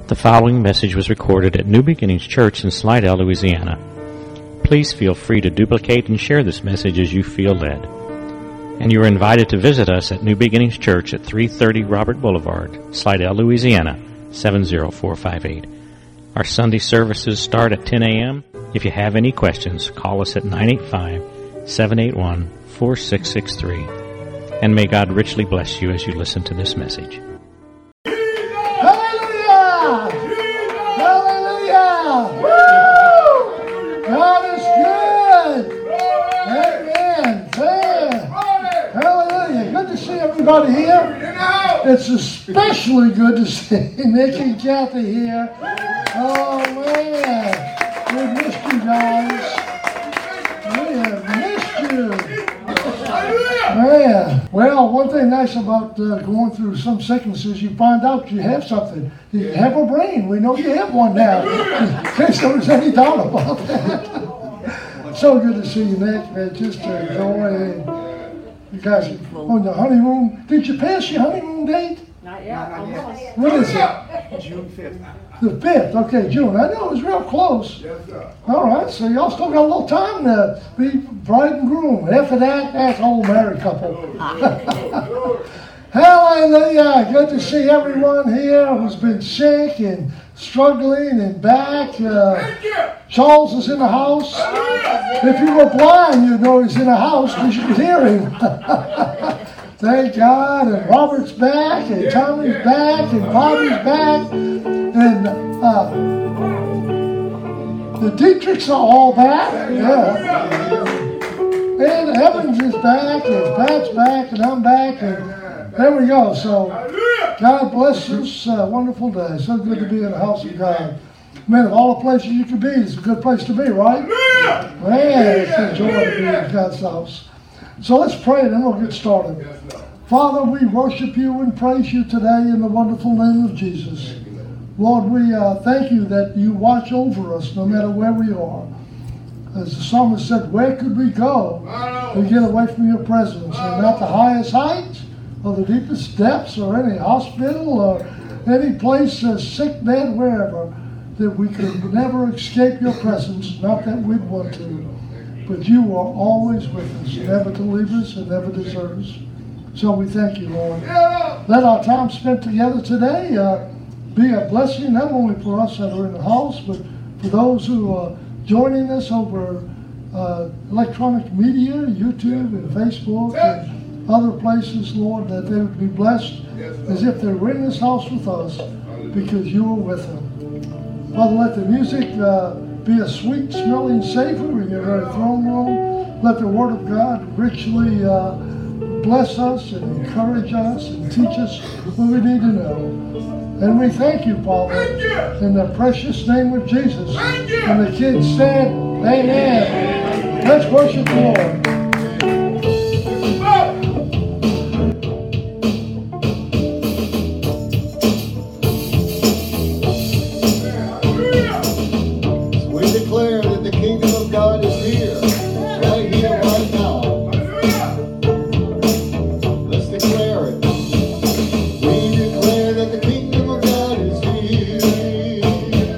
The following message was recorded at New Beginnings Church in Slidell, Louisiana. Please feel free to duplicate and share this message as you feel led. And you are invited to visit us at New Beginnings Church at 330 Robert Boulevard, Slidell, Louisiana, 70458. Our Sunday services start at 10 a.m. If you have any questions, call us at 985-781-4663. And may God richly bless you as you listen to this message. Everybody here. It's especially good to see Nick and Kathy here. Oh man, we missed you guys. We have missed you. Man, well, one thing nice about going through some sicknesses, you find out you have something. You have a brain. We know you have one now. In case there was any doubt about that. So good to see you, Nick. Man, just enjoy. You guys on the honeymoon. Did you pass your honeymoon date? Not yet. Almost. What is it? June 5th. The 5th. Okay, June. I know it was real close. Yes, sir. All right, so y'all still got a little time to be bride and groom. After that, that's old married couple. Hallelujah. Good to see everyone here who's been sick and struggling and back. Charles is in the house. If you were blind, you'd know he's in the house because you could hear him. Thank God. And Robert's back, and Tommy's back, and Bobby's back, and the Dietrichs are all back. Yeah. And Evans is back, and Pat's back, and I'm back, and there we go. So God bless this wonderful day. So good to be in the house of God. Man, of all the places you could be, it's a good place to be, right? Man, it's a joy to be in God's house. So let's pray and then we'll get started. Father, we worship you and praise you today in the wonderful name of Jesus. Lord, we thank you that you watch over us no matter where we are. As the psalmist said, where could we go to get away from your presence? And not the highest heights or the deepest depths or any hospital or any place, sick bed, wherever, that we could never escape your presence, not that we'd want to, but you are always with us, never to leave us and never desert us. So we thank you, Lord. Let our time spent together today be a blessing, not only for us that are in the house, but for those who are joining us over electronic media, YouTube and Facebook and other places, Lord, that they would be blessed as if they were in this house with us because you are with them. Father, let the music be a sweet-smelling savor in your very throne room. Let the Word of God richly bless us and encourage us and teach us what we need to know. And we thank you, Father, in the precious name of Jesus. And the kids said, amen. Let's worship the Lord.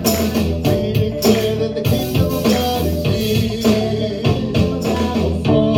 Oh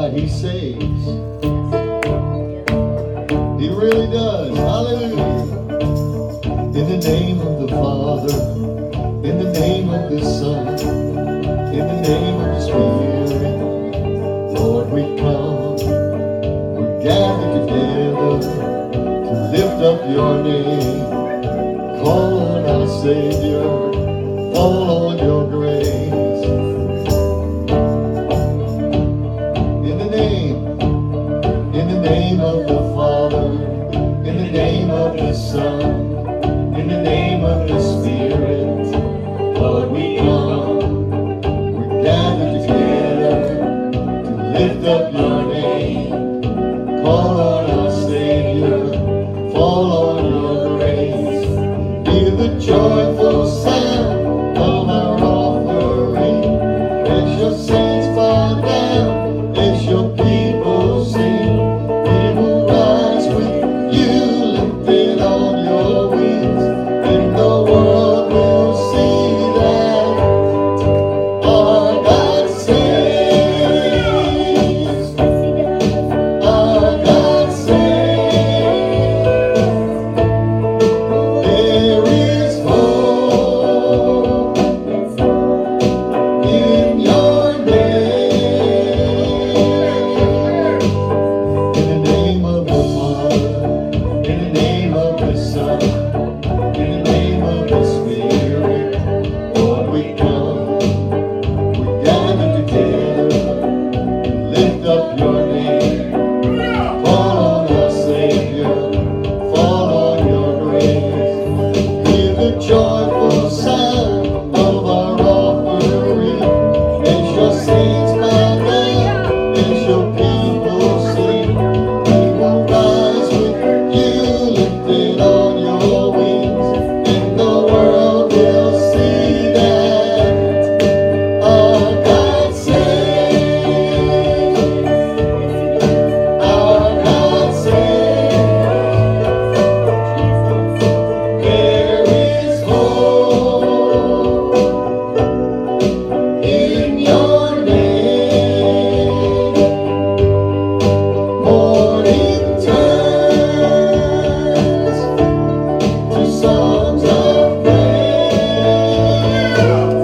God, He saves. He really does. Hallelujah. In the name of the Father, in the name of the Son, in the name of the Spirit, Lord, we come. We're gathered together to lift up your name. Call on our Savior, fall on your grace. In the name of the Father, in the name of the Son, in the name of the Spirit, Lord, we come. We're gathered together to lift up your name. Call on our Savior, fall on your grace. Hear the joyful sound of our offering as your saints bow down, as your people sing. We will rise with you, lifted on your wings, and the world will see that our God saves. Our God saves. There is hope in your name. In the name of the Father, in the name of the Son, in the name of the Spirit, Lord, we come. We gather together to lift up your name. Fall on our Savior, fall on your grace. Hear the joyful sound of our offering as your saints bow down, as your people sing. We will rise with you, lifted on your wings, and the world will see that our God saves. Our God saves. There is hope in your name. Morning turns to songs of praise.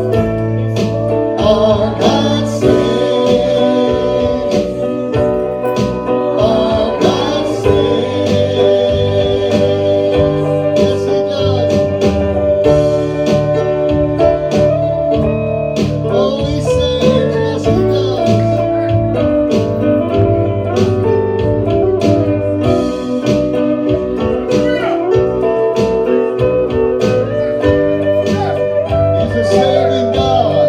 Our God saves. Our God saves. Yes, He does. Oh, He saves. Yes, He does. He's a saving God.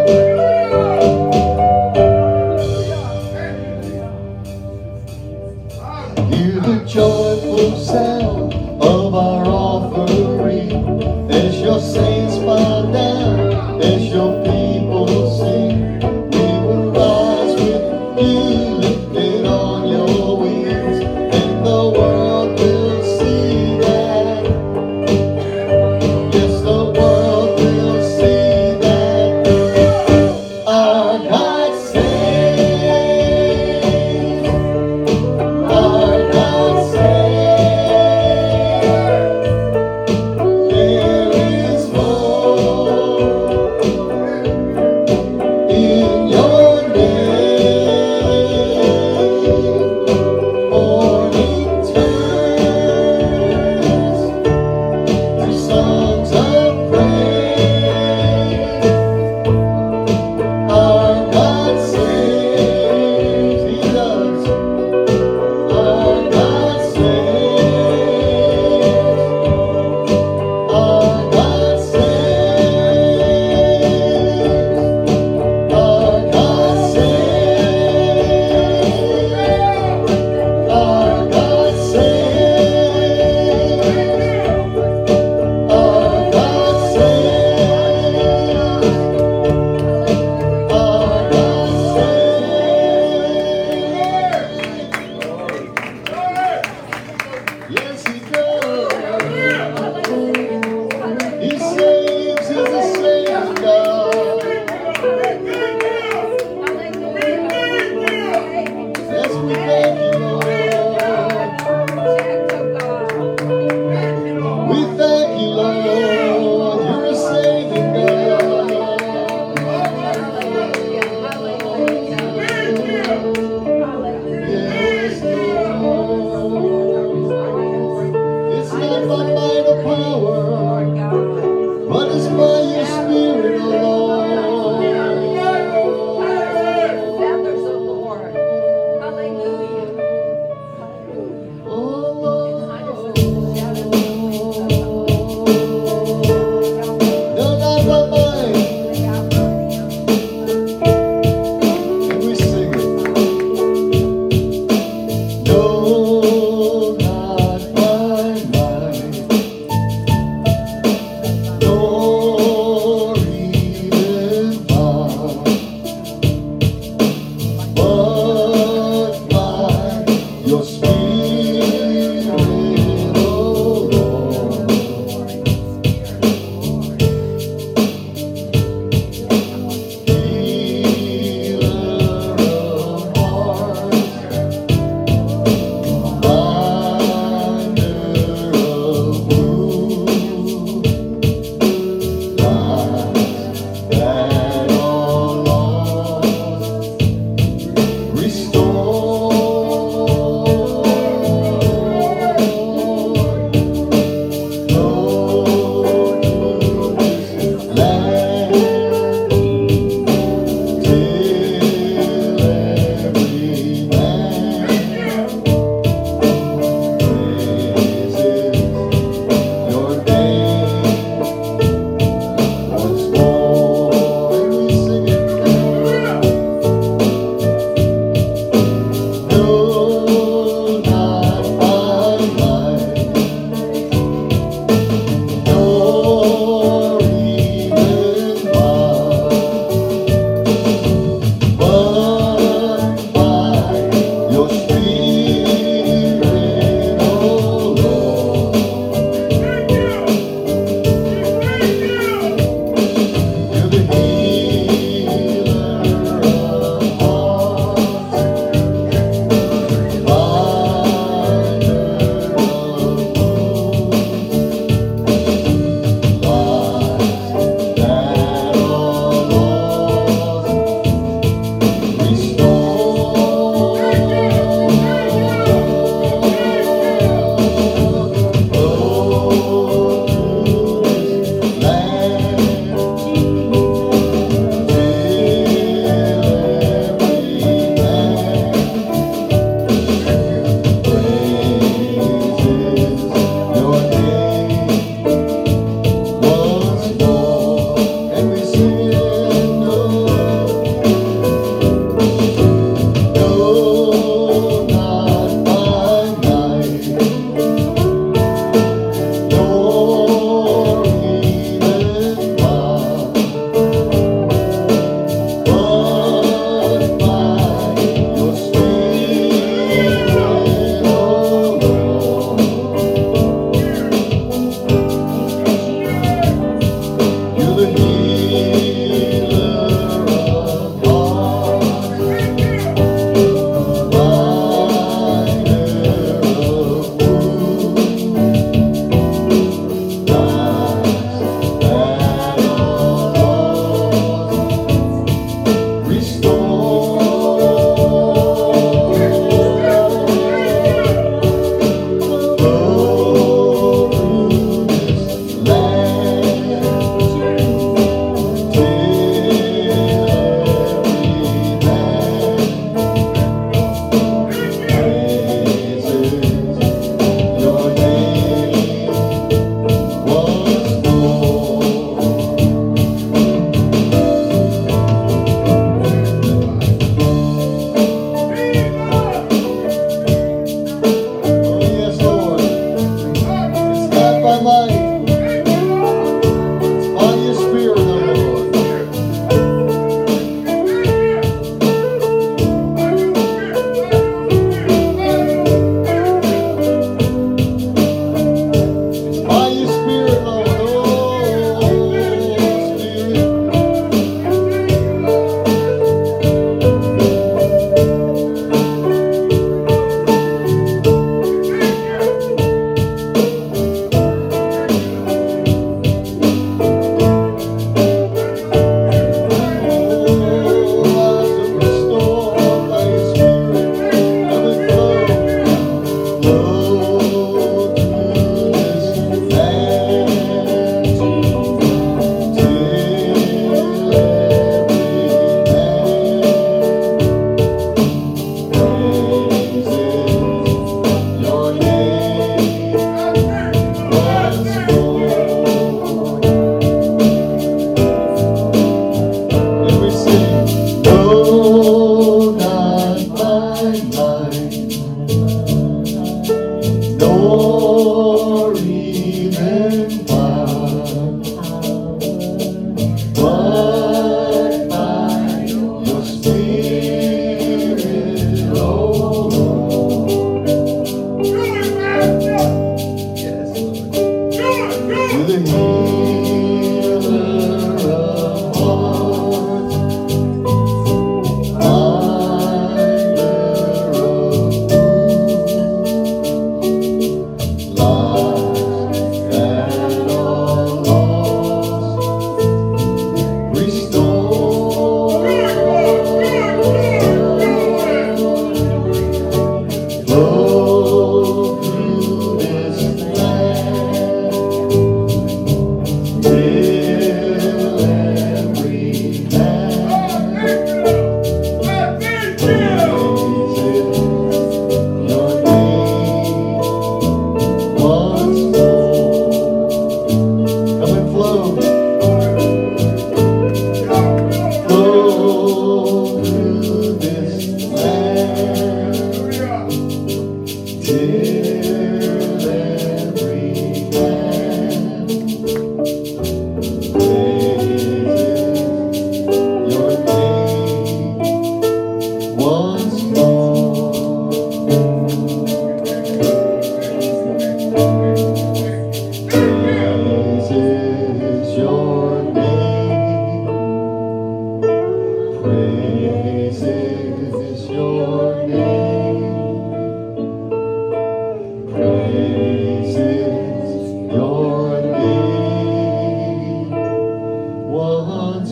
Hear the joyful sound of our offering as your saints bow down, as your people sing. We will rise with you, lifted on your wings, and the world will see that. Yes, the world will see that our God saves. Our God saves. There is hope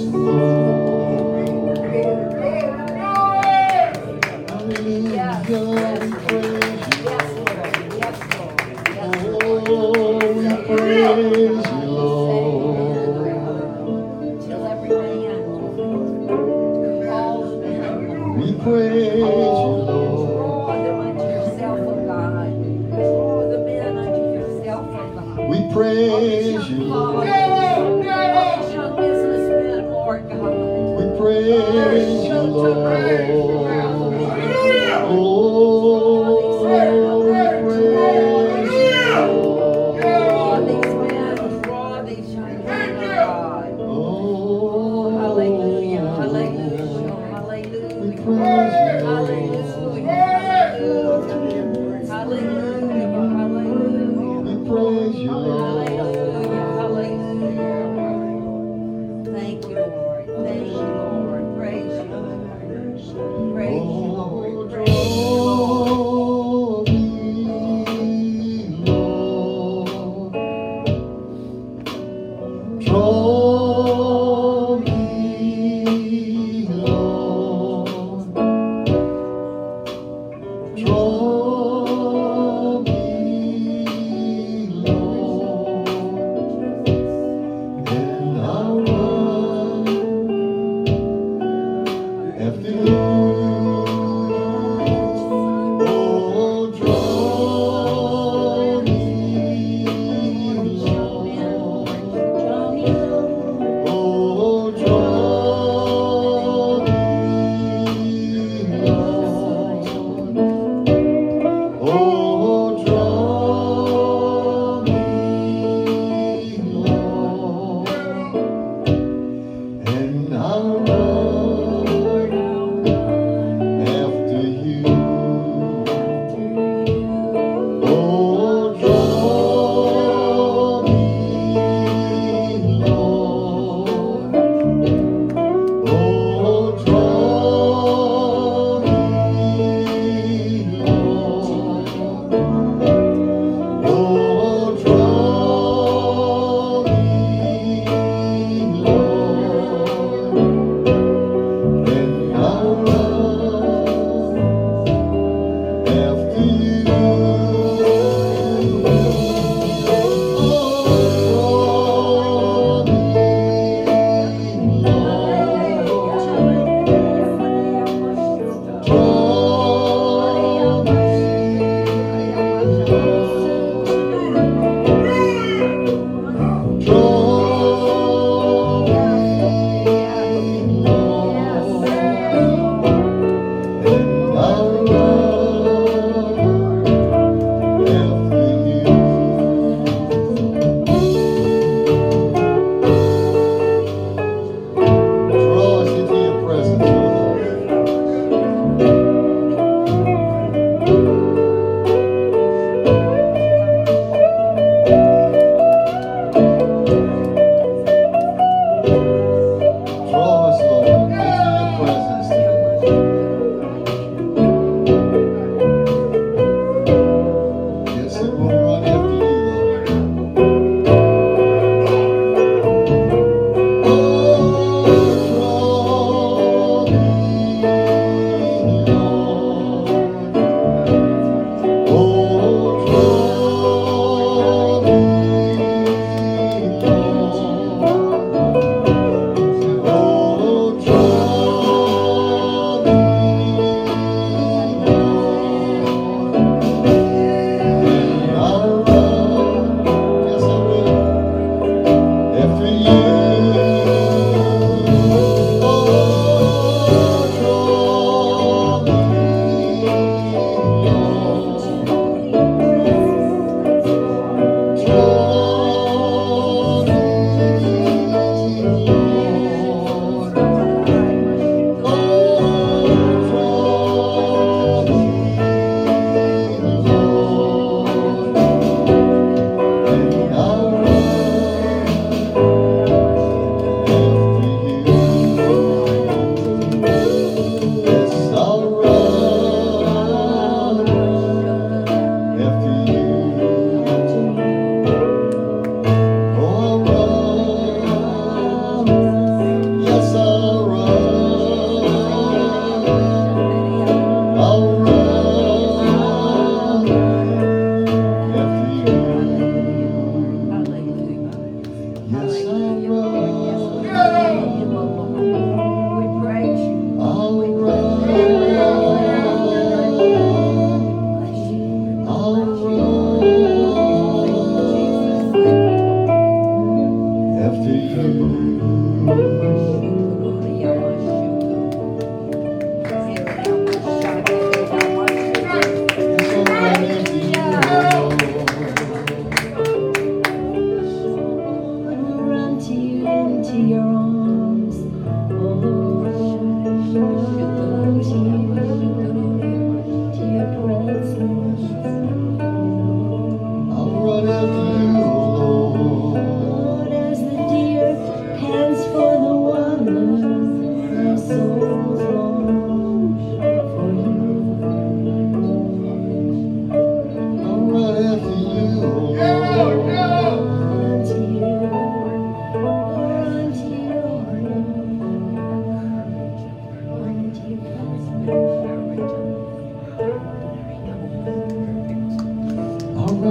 Oh,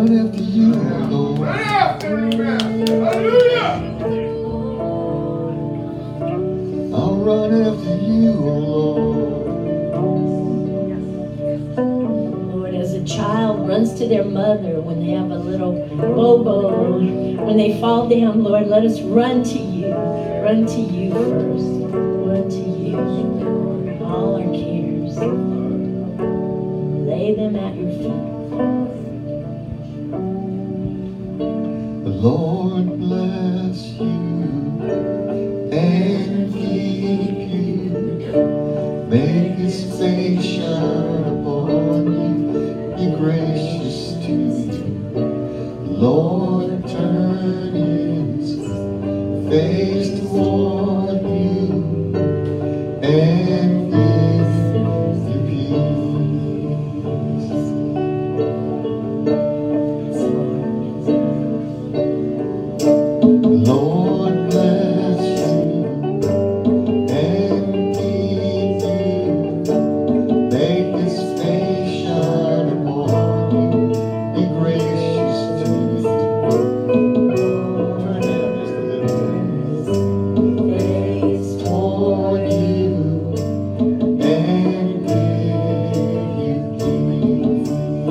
run after you, Lord. I'll run after you, Lord. Lord, as a child runs to their mother when they have a little bobo, when they fall down, Lord, let us run to you. Run to you first. Run to you. All our cares. Lay them at your feet. The Lord bless you and keep you. Make His face shine upon you. Be gracious to you. Lord, turn His face toward you and give you peace. Lord bless you and keep you. Make His face shine upon you. Be gracious to you. Turn down just a little bit. Face toward you and give you peace.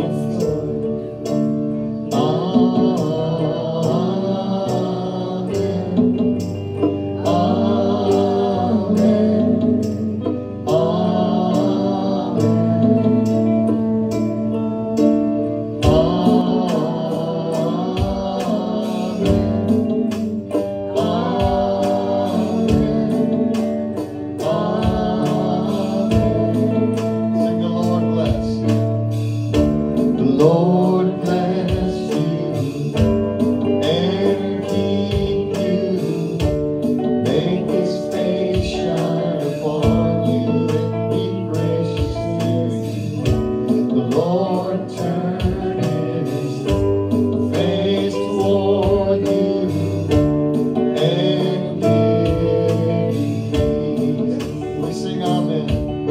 Sing the Lord bless. The Lord bless you and keep you. Make His face shine upon you and be gracious to you. The Lord turn His face toward you and give you peace. We sing amen.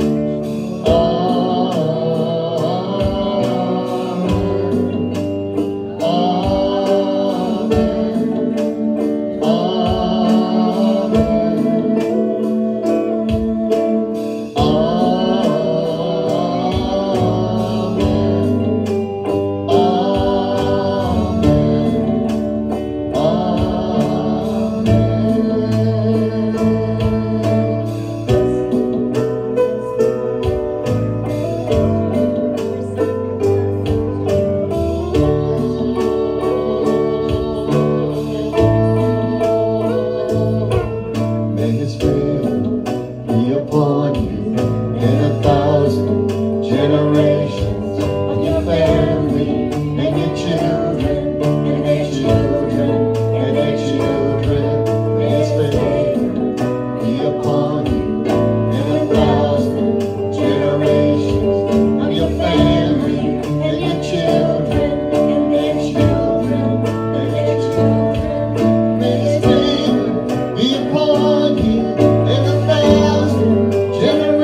May His favor be upon you and 1,000 generations, on your family and your children and their children and their children. May His favor be upon you and 1,000 generations, on your family and your children and their children and their children. May His favor be upon you and 1,000 generations.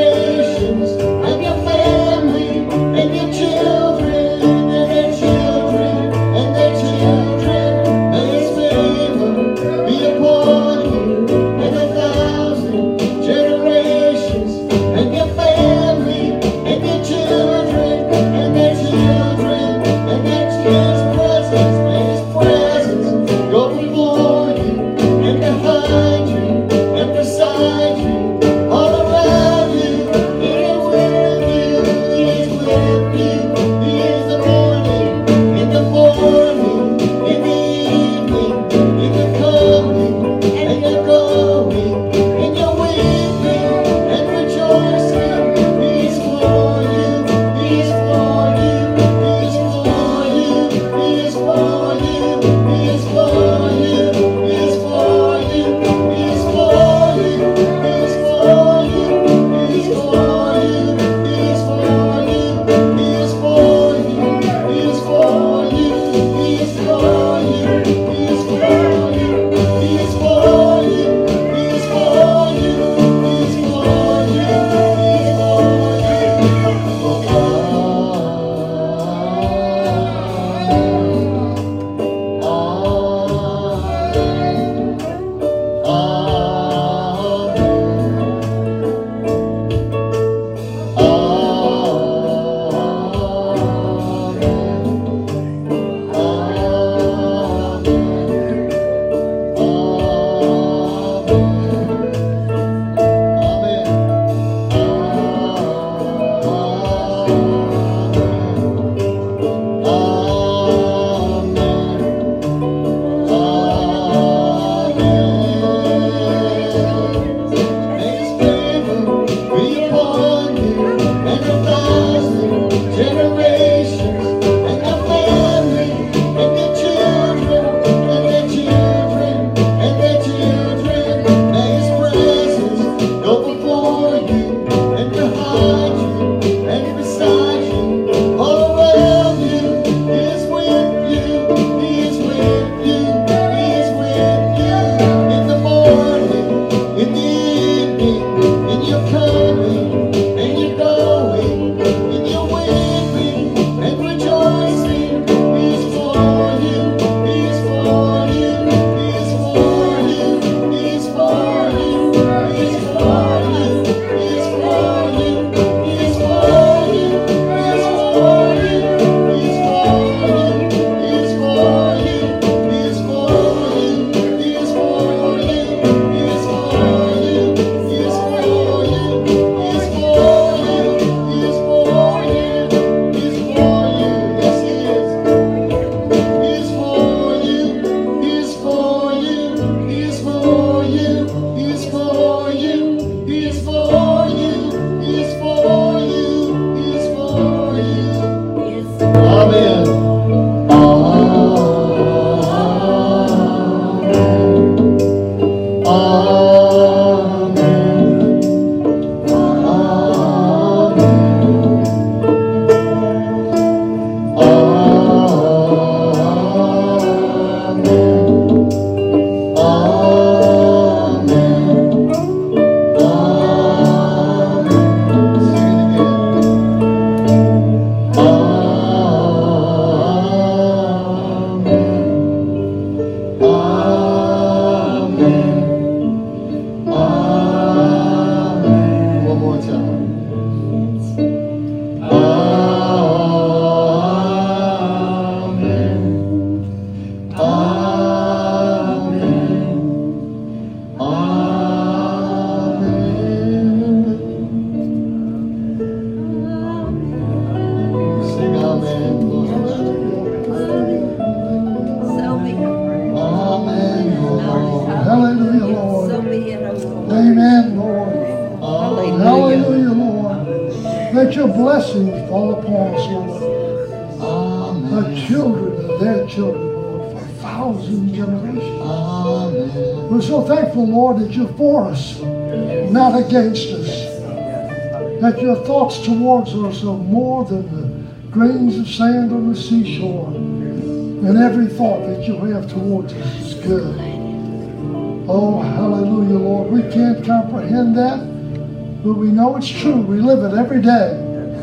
Let your blessings fall upon us, Lord. Amen. Our children and their children, Lord, for 1,000 generations. Amen. We're so thankful, Lord, that you're for us, not against us. That your thoughts towards us are more than the grains of sand on the seashore. And every thought that you have towards us is good. Oh, hallelujah, Lord. We can't comprehend that, but we know it's true. We live it every day.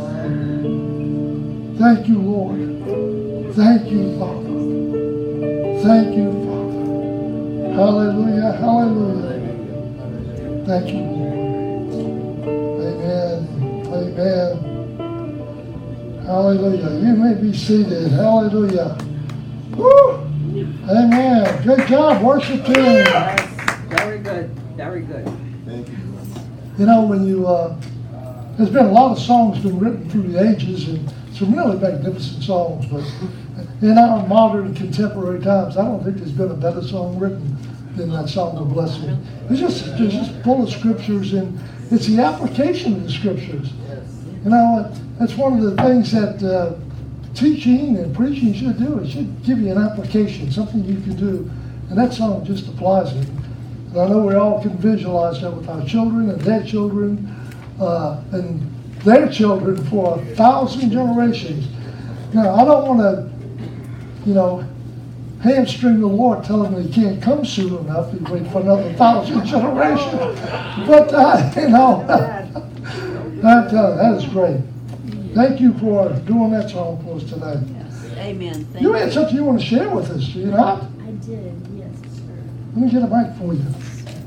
Thank you, Lord. Thank you, Father. Thank you, Father. Hallelujah, hallelujah. Thank you, Lord. Amen. Amen. Hallelujah. You may be seated. Hallelujah. Woo! Amen. Good job, worship team. Very good. Very good. Thank you. You know, when you, there's been a lot of songs been written through the ages, and some really magnificent songs, but in our modern contemporary times, I don't think there's been a better song written than that song, The Blessing. It's just full of scriptures, and it's the application of the scriptures. You know, that's one of the things that teaching and preaching should do. It should give you an application, something you can do, and that song just applies it. And I know we all can visualize that with our children and their children for 1,000 generations. Now, I don't want to, hamstring the Lord, telling him he can't come soon enough. He wait for another 1,000 generations. But, that is great. Thank you for doing that song for us today. Yes. Amen. Thank You had something you want to share with us, do you not? I did, yes, sir. Let me get a mic for you.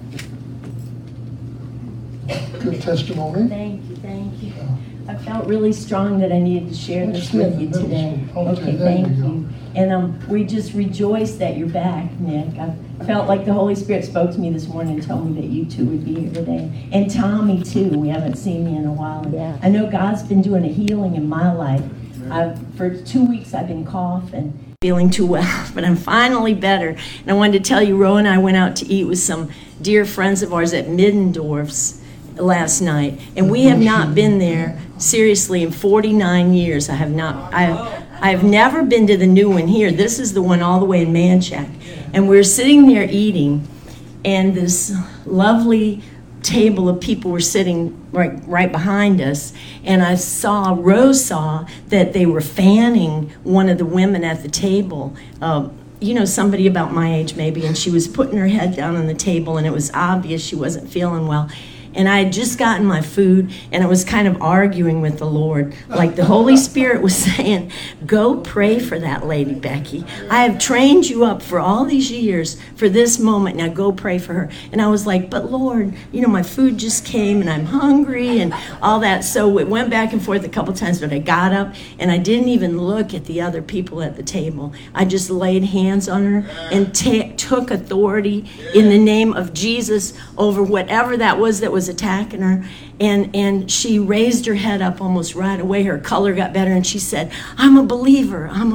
Good testimony. Thank you, thank you. I felt really strong that I needed to share this with you today. Okay, thank you. And we just rejoice that you're back, Nick. I felt like the Holy Spirit spoke to me this morning and told me that you two would be here today. And Tommy, too. We haven't seen you in a while. Yeah. I know God's been doing a healing in my life. For 2 weeks, I've been coughing, feeling too well, but I'm finally better. And I wanted to tell you, Roe and I went out to eat with some dear friends of ours at Middendorf's last night, and we have not been there seriously in 49 years. I have never been to the new one here. This is the one all the way in Manchac, and we're sitting there eating, and this lovely table of people were sitting right behind us, and Rose saw that they were fanning one of the women at the table, somebody about my age maybe, and she was putting her head down on the table, and it was obvious she wasn't feeling well. And I had just gotten my food, and I was kind of arguing with the Lord. Like the Holy Spirit was saying, go pray for that lady, Becky. I have trained you up for all these years for this moment. Now go pray for her. And I was like, but Lord, my food just came, and I'm hungry, and all that. So it went back and forth a couple times, but I got up, and I didn't even look at the other people at the table. I just laid hands on her and took authority in the name of Jesus over whatever that was attacking her, and she raised her head up almost right away. Her color got better, and she said, I'm a believer. And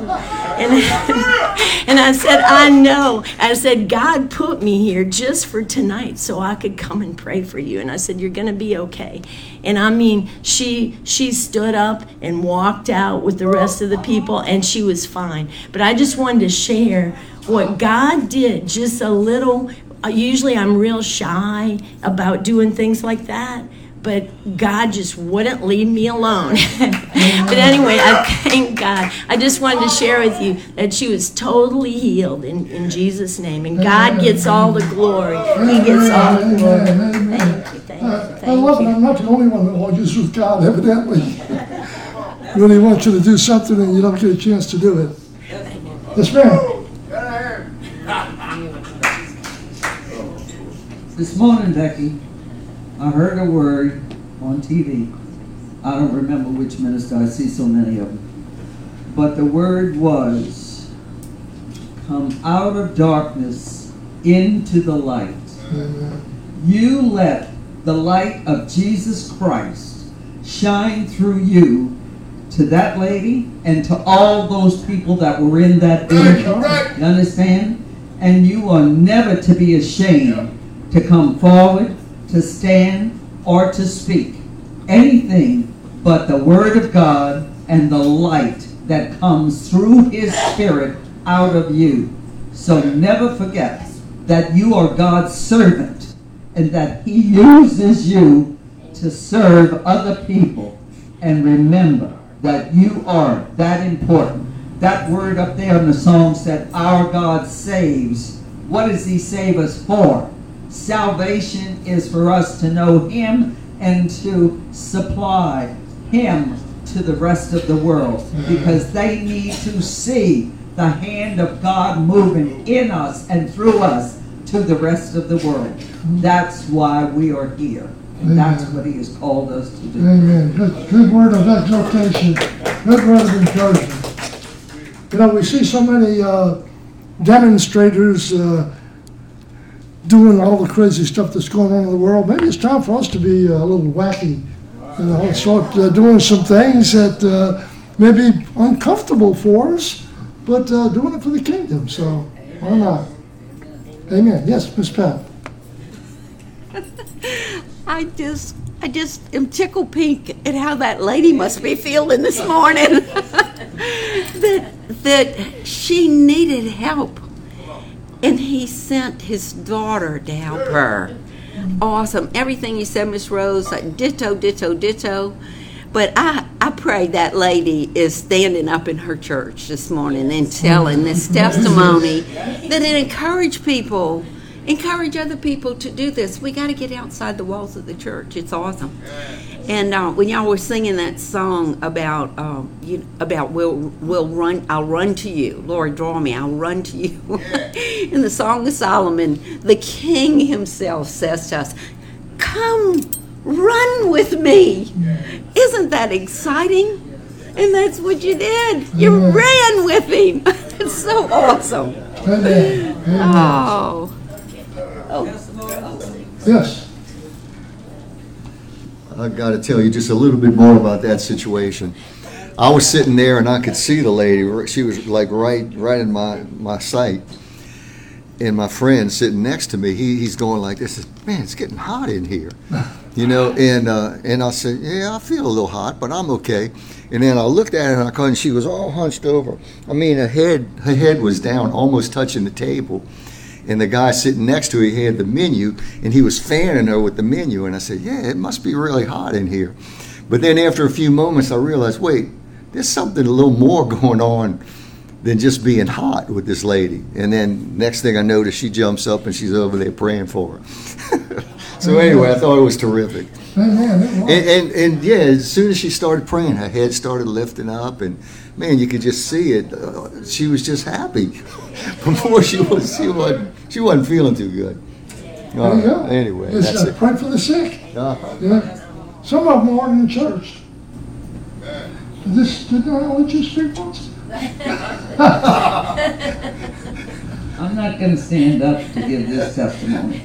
I said, I know. I said, God put me here just for tonight so I could come and pray for you. And I said, you're going to be okay. And I mean, she stood up and walked out with the rest of the people, and she was fine. But I just wanted to share what God did, just a little. Usually I'm real shy about doing things like that, but God just wouldn't leave me alone. But anyway, I thank God. I just wanted to share with you that she was totally healed in Jesus' name, and God gets all the glory. He gets all the glory. Thank you. I love it. I'm not the only one that argues with God, evidently. When he wants you to do something and you don't get a chance to do it. Yes, ma'am. This morning, Becky, I heard a word on TV. I don't remember which minister. I see so many of them. But the word was, come out of darkness into the light. Amen. You let the light of Jesus Christ shine through you to that lady and to all those people that were in that building. You understand? And you are never to be ashamed to come forward, to stand, or to speak. Anything but the Word of God and the light that comes through His Spirit out of you. So never forget that you are God's servant and that He uses you to serve other people. And remember that you are that important. That word up there in the song said, our God saves. What does He save us for? Salvation is for us to know Him and to supply Him to the rest of the world, because they need to see the hand of God moving in us and through us to the rest of the world. That's why we are here. And that's what He has called us to do. Amen. Good word of exhortation. Good word of encouragement. You know, we see so many demonstrators doing all the crazy stuff that's going on in the world. Maybe it's time for us to be a little wacky. You know, start doing some things that may be uncomfortable for us, but doing it for the kingdom. So why not? Amen. Yes, Miss Pat. I just am tickled pink at how that lady must be feeling this morning. that she needed help, and He sent His daughter to help her. Awesome. Everything you said, Miss Rose, like ditto, ditto, ditto. But I pray that lady is standing up in her church this morning and telling this testimony that it encourage people. Encourage other people to do this. We got to get outside the walls of the church. It's awesome. And when y'all were singing that song about we'll run, I'll run to you, Lord, draw me, I'll run to you. In the Song of Solomon, the King himself says to us, "Come, run with me." Isn't that exciting? And that's what you did. You ran with Him. It's so awesome. Oh. Yes. I got to tell you just a little bit more about that situation. I was sitting there and I could see the lady. She was like right in my sight. And my friend sitting next to me, he's going like this. Man, it's getting hot in here, you know. And I said, yeah, I feel a little hot, but I'm okay. And then I looked at her and she was all hunched over. I mean, her head was down, almost touching the table. And the guy sitting next to her, he had the menu, and he was fanning her with the menu. And I said, yeah, it must be really hot in here. But then after a few moments, I realized, wait, there's something a little more going on than just being hot with this lady. And then next thing I noticed, she jumps up and she's over there praying for her. So anyway, I thought it was terrific. And yeah, as soon as she started praying, her head started lifting up, and man, you could just see it. She was just happy. Before she wasn't feeling too good. There you go. Anyway, it's that's it. Pray for the sick. Yeah. Some of them aren't in church. Didn't I let you speak once? I'm not going to stand up to give this testimony.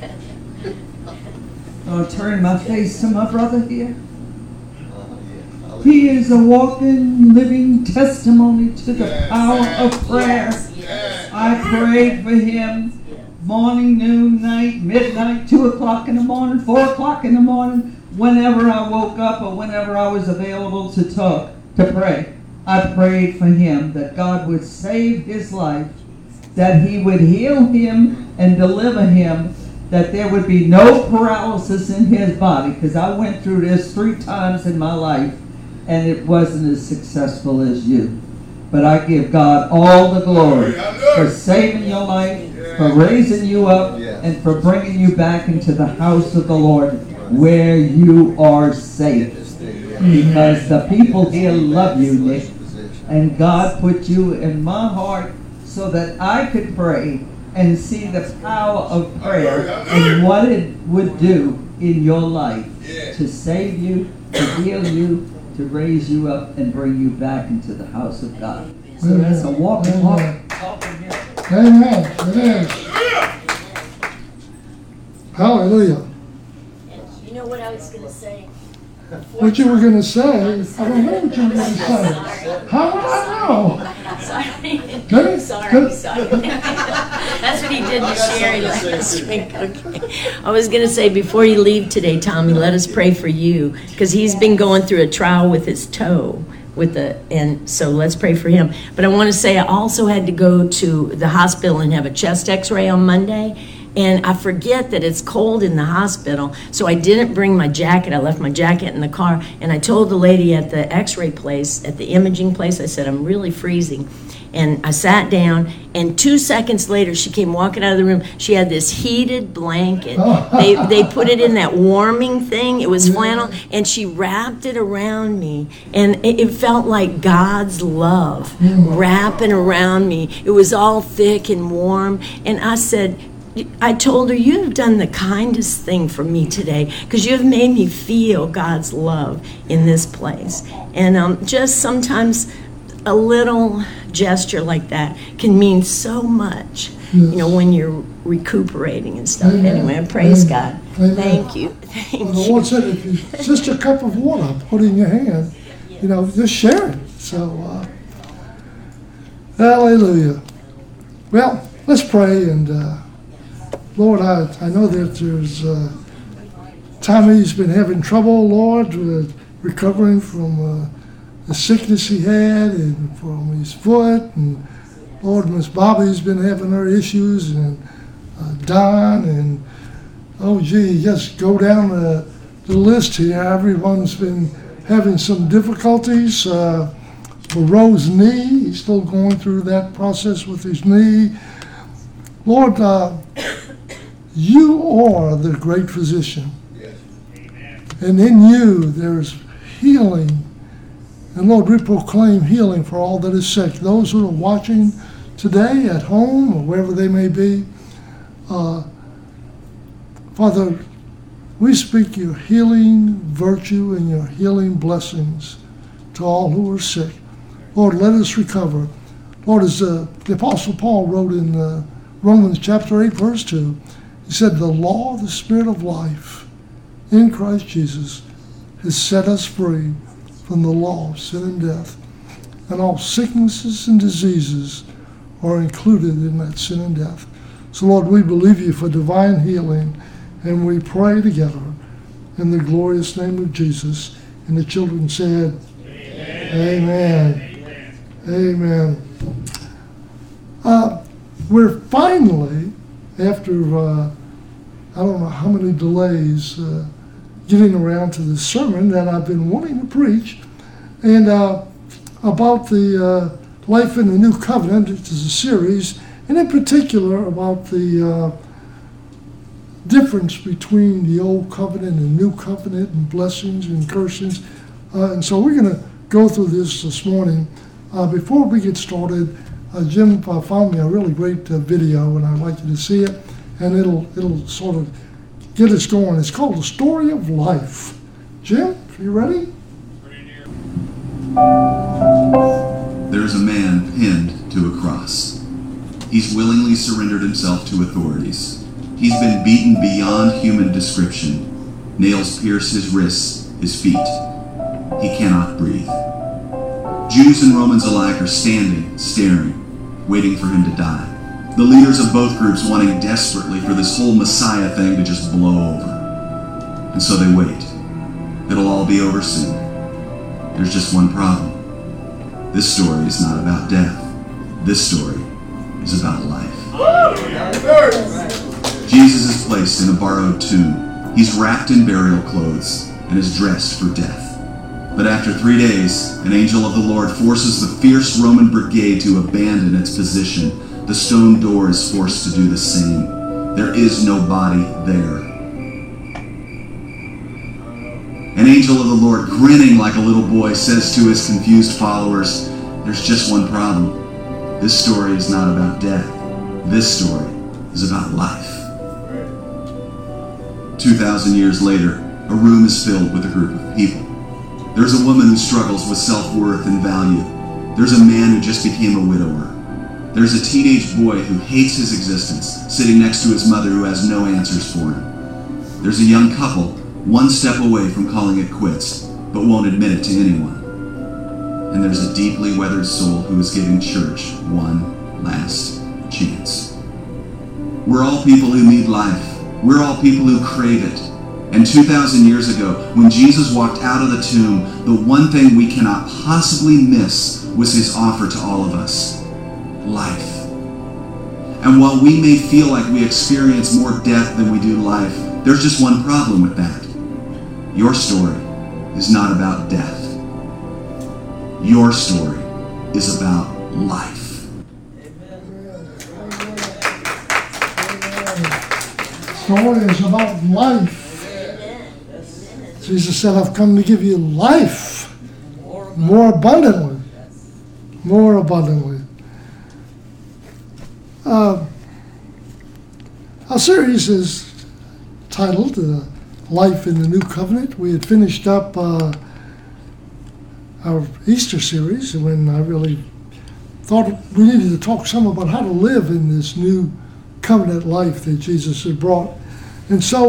I'll turn my face to my brother here. He is a walking, living testimony to the power of prayer. I prayed for him morning, noon, night, midnight, 2 o'clock in the morning, 4 o'clock in the morning, whenever I woke up or whenever I was available to pray. I prayed for him that God would save his life, that He would heal him and deliver him, that there would be no paralysis in his body, because I went through this 3 times in my life and it wasn't as successful as you. But I give God all the glory for saving your life, for raising you up, and for bringing you back into the house of the Lord where you are safe. Because the people here love you, Nick. And God put you in my heart so that I could pray and see the power of prayer and what it would do in your life to save you, to heal you, to raise you up and bring you back into the house of God. So that's a walk and walk. Amen. It is. Hallelujah. And you know what I was going to say? what you were going to say. I don't know what you were going to say. How would I know? Sorry. Good? Sorry. Good? That's what he did to Sherry last week. Okay. I was going to say, before you leave today, Tommy, let us pray for you, because he's been going through a trial with his toe. And so let's pray for him. But I want to say I also had to go to the hospital and have a chest x-ray on Monday. And I forget that it's cold in the hospital, so I didn't bring my jacket. I left my jacket in the car, and I told the lady at the x-ray place, at the imaging place, I said, I'm really freezing. And I sat down, and 2 seconds later, she came walking out of the room. She had this heated blanket. They put it in that warming thing. It was flannel, and she wrapped it around me. And it felt like God's love wrapping around me. It was all thick and warm. And I told her, you have done the kindest thing for me today, because you have made me feel God's love in this place. And just sometimes a little gesture like that can mean so much, when you're recuperating and stuff. Amen. Anyway, I praise God. Amen. Thank you. Thank The you. Lord said, if you just a cup of water, put in your hand, just share it. So, hallelujah. Well, let's pray. And Lord, I know that there's Tommy's been having trouble, Lord, with recovering from the sickness he had and from his foot. And Lord, Miss Bobby's been having her issues, and Don, and just go down the list here. Everyone's been having some difficulties. For Roe's knee, he's still going through that process with his knee. Lord, you are the great physician. And in you there's healing. And Lord, we proclaim healing for all that is sick. Those who are watching today at home or wherever they may be, Father, we speak your healing virtue and your healing blessings to all who are sick. Lord, let us recover. Lord, as the Apostle Paul wrote in Romans chapter 8, verse 2, he said, the law of the Spirit of life in Christ Jesus has set us free from the law of sin and death. And all sicknesses and diseases are included in that sin and death. So, Lord, we believe you for divine healing, and we pray together in the glorious name of Jesus. And the children said, Amen. Amen. We're finally, after I don't know how many delays, getting around to the sermon that I've been wanting to preach, and about the life in the New Covenant. It is a series, and in particular about the difference between the Old Covenant and New Covenant, and blessings and cursings. And so we're going to go through this morning. Before we get started, Jim found me a really great video, and I'd like you to see it, and it'll sort of get us going. It's called The Story of Life. Jim, are you ready? There is a man pinned to a cross. He's willingly surrendered himself to authorities. He's been beaten beyond human description. Nails pierce his wrists, his feet. He cannot breathe. Jews and Romans alike are standing, staring, waiting for him to die. The leaders of both groups wanting desperately for this whole Messiah thing to just blow over. And so they wait. It'll all be over soon. There's just one problem. This story is not about death. This story is about life. Jesus is placed in a borrowed tomb. He's wrapped in burial clothes and is dressed for death. But after 3 days, an angel of the Lord forces the fierce Roman brigade to abandon its position. The stone door is forced to do the same. There is no body there. An angel of the Lord, grinning like a little boy, says to his confused followers, there's just one problem. This story is not about death. This story is about life. 2,000 years later, a room is filled with a group of people. There's a woman who struggles with self-worth and value. There's a man who just became a widower. There's a teenage boy who hates his existence, sitting next to his mother who has no answers for him. There's a young couple one step away from calling it quits, but won't admit it to anyone. And there's a deeply weathered soul who is giving church one last chance. We're all people who need life. We're all people who crave it. And 2,000 years ago, when Jesus walked out of the tomb, the one thing we cannot possibly miss was his offer to all of us: life. And while we may feel like we experience more death than we do life, there's just one problem with that. Your story is not about death. Your story is about life. Story is about life. Jesus said, I've come to give you life more abundantly. More abundantly. Our series is titled Life in the New Covenant. We had finished up our Easter series when I really thought we needed to talk some about how to live in this new covenant life that Jesus had brought. And so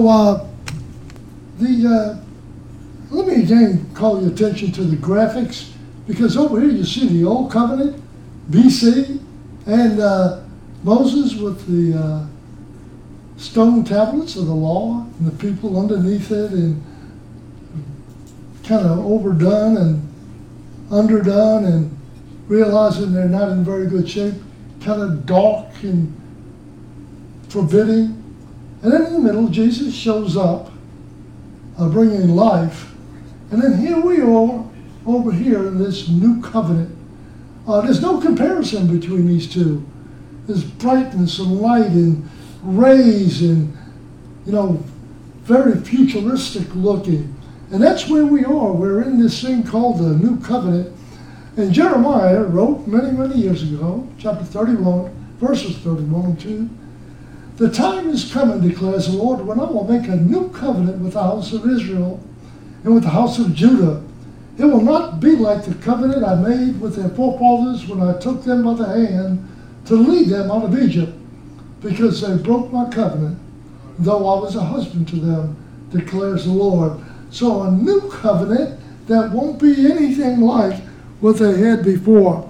let me again call your attention to the graphics, because over here you see the Old Covenant, BC, and Moses with the stone tablets of the law, and the people underneath it, and kind of overdone and underdone, and realizing they're not in very good shape, kind of dark and forbidding. And then in the middle, Jesus shows up, bringing life. And then here we are, over here in this new covenant. There's no comparison between these two. There's brightness and light and rays and, very futuristic looking. And that's where we are. We're in this thing called the New Covenant. And Jeremiah wrote many, many years ago, chapter 31, verses 31 and 2, "The time is coming, declares the Lord, when I will make a new covenant with the house of Israel and with the house of Judah. It will not be like the covenant I made with their forefathers when I took them by the hand to lead them out of Egypt, because they broke my covenant, though I was a husband to them, declares the Lord." So a new covenant that won't be anything like what they had before.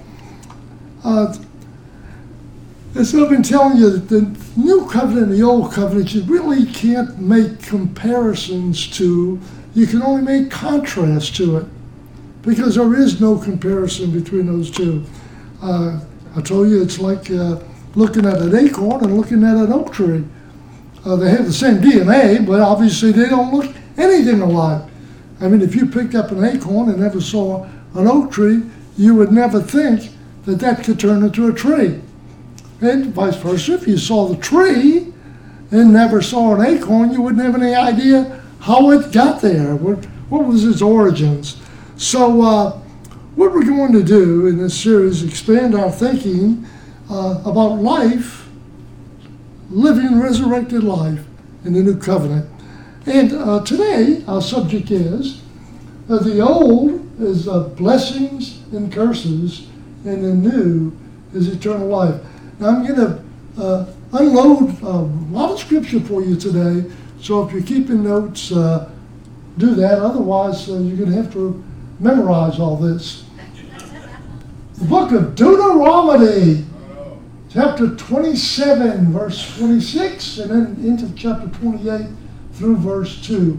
As I've been telling you, the new covenant and the old covenant, you really can't make comparisons to. You can only make contrasts to it, because there is no comparison between those two. I told you it's like looking at an acorn and looking at an oak tree. They have the same DNA, but obviously they don't look anything alike. I mean, if you picked up an acorn and never saw an oak tree, you would never think that that could turn into a tree. And vice versa, if you saw the tree and never saw an acorn, you wouldn't have any idea how it got there, what was its origins. So what we're going to do in this series is expand our thinking about life, living resurrected life in the new covenant. And today our subject is the old is blessings and curses, and the new is eternal life. Now I'm going to unload a lot of scripture for you today, so if you're keeping notes, do that. Otherwise, you're going to have to memorize all this. The book of Deuteronomy, chapter 27, verse 26, and then into chapter 28 through verse 2.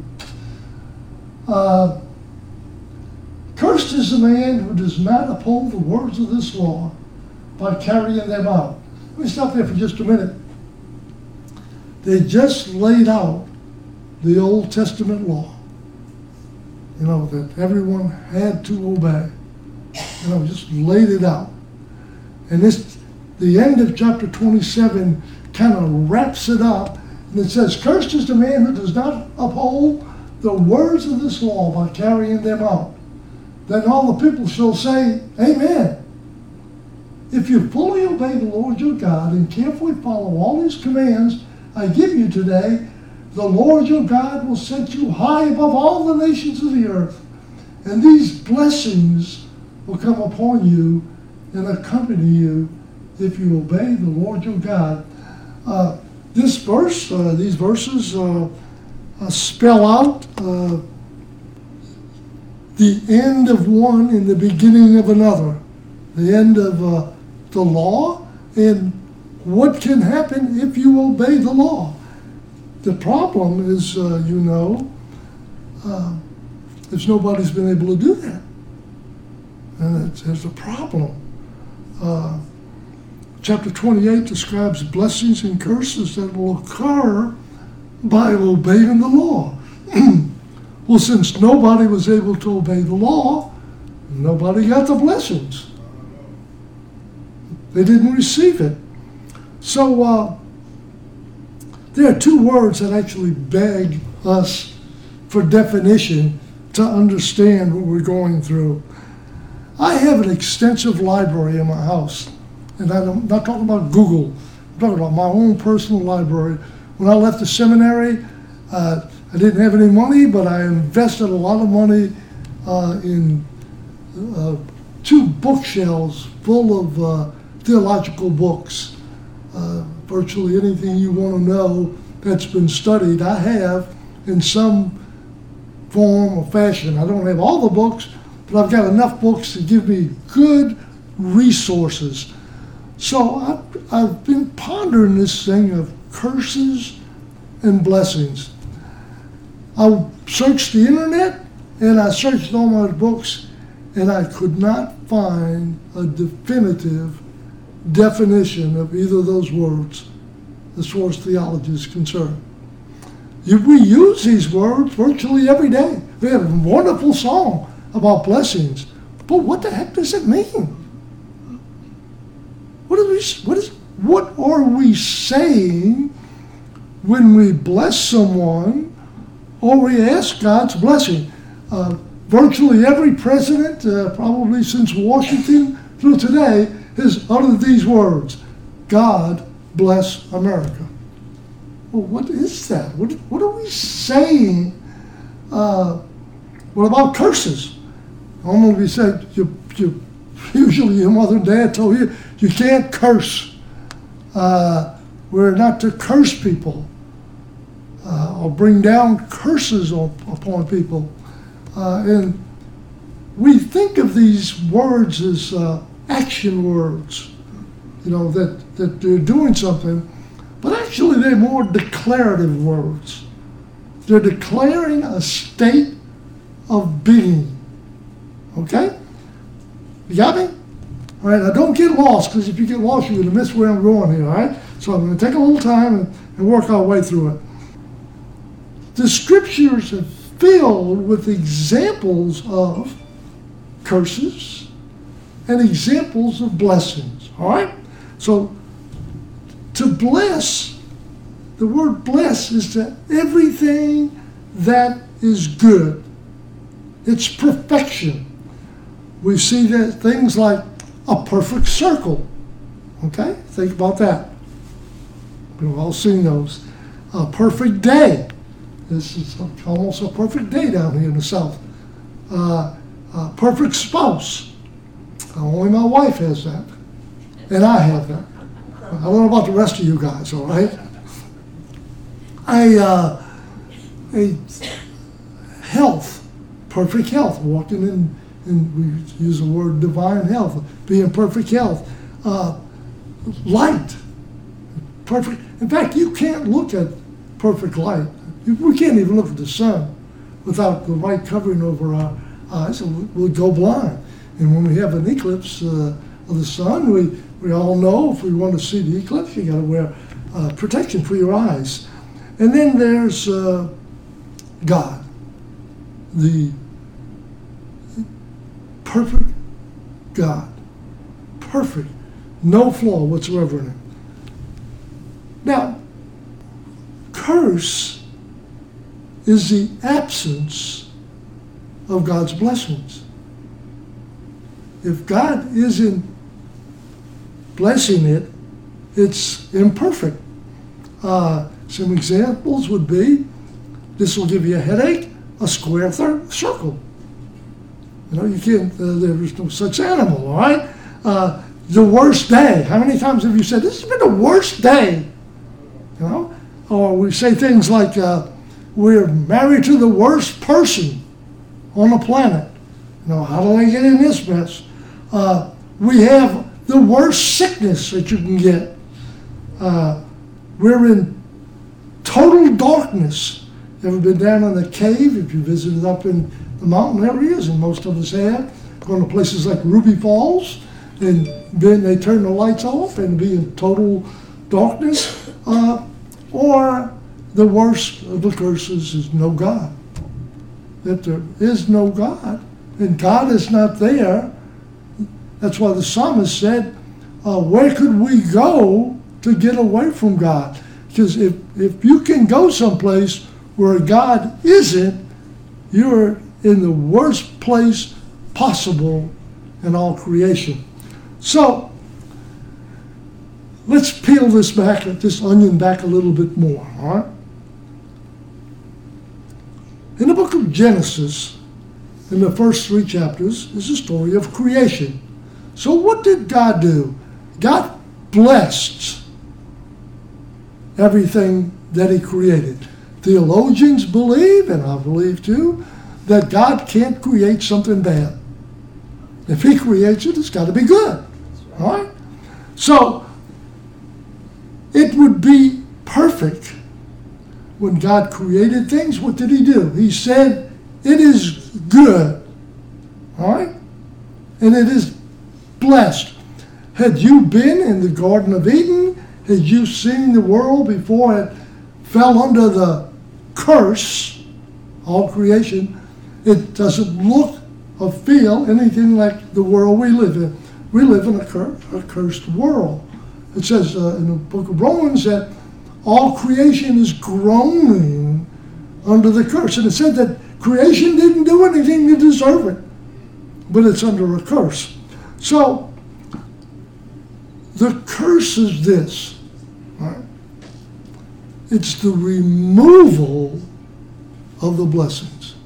Cursed is the man who does not uphold the words of this law by carrying them out. Let me stop there for just a minute. They just laid out the Old Testament law, that everyone had to obey. Just laid it out. And the end of chapter 27 kind of wraps it up, and it says, "Cursed is the man who does not uphold the words of this law by carrying them out." Then all the people shall say, "Amen." If you fully obey the Lord your God and carefully follow all his commands I give you today, the Lord your God will set you high above all the nations of the earth, and these blessings will come upon you and accompany you if you obey the Lord your God. This verse, these verses, spell out the end of one and the beginning of another, the end of the law and what can happen if you obey the law. The problem is, is nobody's been able to do that. And there's a problem. Chapter 28 describes blessings and curses that will occur by obeying the law. Well, since nobody was able to obey the law, nobody got the blessings. They didn't receive it. So there are two words that actually beg us for definition to understand what we're going through. I have an extensive library in my house, and I'm not talking about Google. I'm talking about my own personal library. When I left the seminary, I didn't have any money, but I invested a lot of money in 2 bookshelves full of theological books. Virtually anything you want to know that's been studied, I have in some form or fashion. I don't have all the books, but I've got enough books to give me good resources. So I've been pondering this thing of curses and blessings. I searched the internet and I searched all my books, and I could not find a definitive definition of either of those words as far as theology is concerned. We use these words virtually every day. We have a wonderful song about blessings, but what the heck does it mean? What are we saying when we bless someone or we ask God's blessing? Virtually every president, probably since Washington through today, has uttered these words: God bless America. Well, what is that? What are we saying? What about curses? Normally we said, usually your mother and dad told you, you can't curse. We're not to curse people or bring down curses upon people. And we think of these words as action words, that they're doing something, but actually they're more declarative words. They're declaring a state of being. Okay? You got me? All right, now don't get lost, because if you get lost, you're going to miss where I'm going here, all right? So I'm going to take a little time and work our way through it. The scriptures are filled with examples of curses and examples of blessings, all right? So to bless, the word bless is to everything that is good. It's perfection. We see that things like a perfect circle. Okay? Think about that. We've all seen those. A perfect day. This is almost a perfect day down here in the South. A perfect spouse. Only my wife has that. And I have that. I don't know about the rest of you guys, all right? Health. Perfect health. Walking in, and we use the word divine health, be in perfect health. Light, perfect. In fact, you can't look at perfect light. We can't even look at the sun without the light covering over our eyes, and we'll go blind. And when we have an eclipse of the sun, we all know if we want to see the eclipse, you got to wear protection for your eyes. And then there's God, the perfect God. Perfect. No flaw whatsoever in it. Now, curse is the absence of God's blessings. If God isn't blessing it, it's imperfect. Some examples would be, this will give you a headache, a square circle. You can't, there's no such animal, all right? The worst day. How many times have you said, this has been the worst day? Or we say things like, we're married to the worst person on the planet. How do I get in this mess? We have the worst sickness that you can get. We're in total darkness. Ever been down in a cave? If you visited up in the mountain areas, and most of us have, going to places like Ruby Falls, and then they turn the lights off and be in total darkness. Or the worst of the curses is no God. That there is no God, and God is not there. That's why the psalmist said, where could we go to get away from God? Because if you can go someplace where God isn't, you're in the worst place possible in all creation. So, let's peel this onion back a little bit more, all right? In the book of Genesis, in the first 3 chapters, is the story of creation. So what did God do? God blessed everything that he created. Theologians believe, and I believe too, that God can't create something bad. If he creates it, it's got to be good. All right? So, it would be perfect. When God created things, what did he do? He said, it is good. All right? And it is blessed. Had you been in the Garden of Eden, had you seen the world before it fell under the curse, all creation, it doesn't look or feel anything like the world we live in. We live in a cursed world. It says in the book of Romans that all creation is groaning under the curse. And it said that creation didn't do anything to deserve it, but it's under a curse. So, the curse is this. Right? It's the removal of the blessings.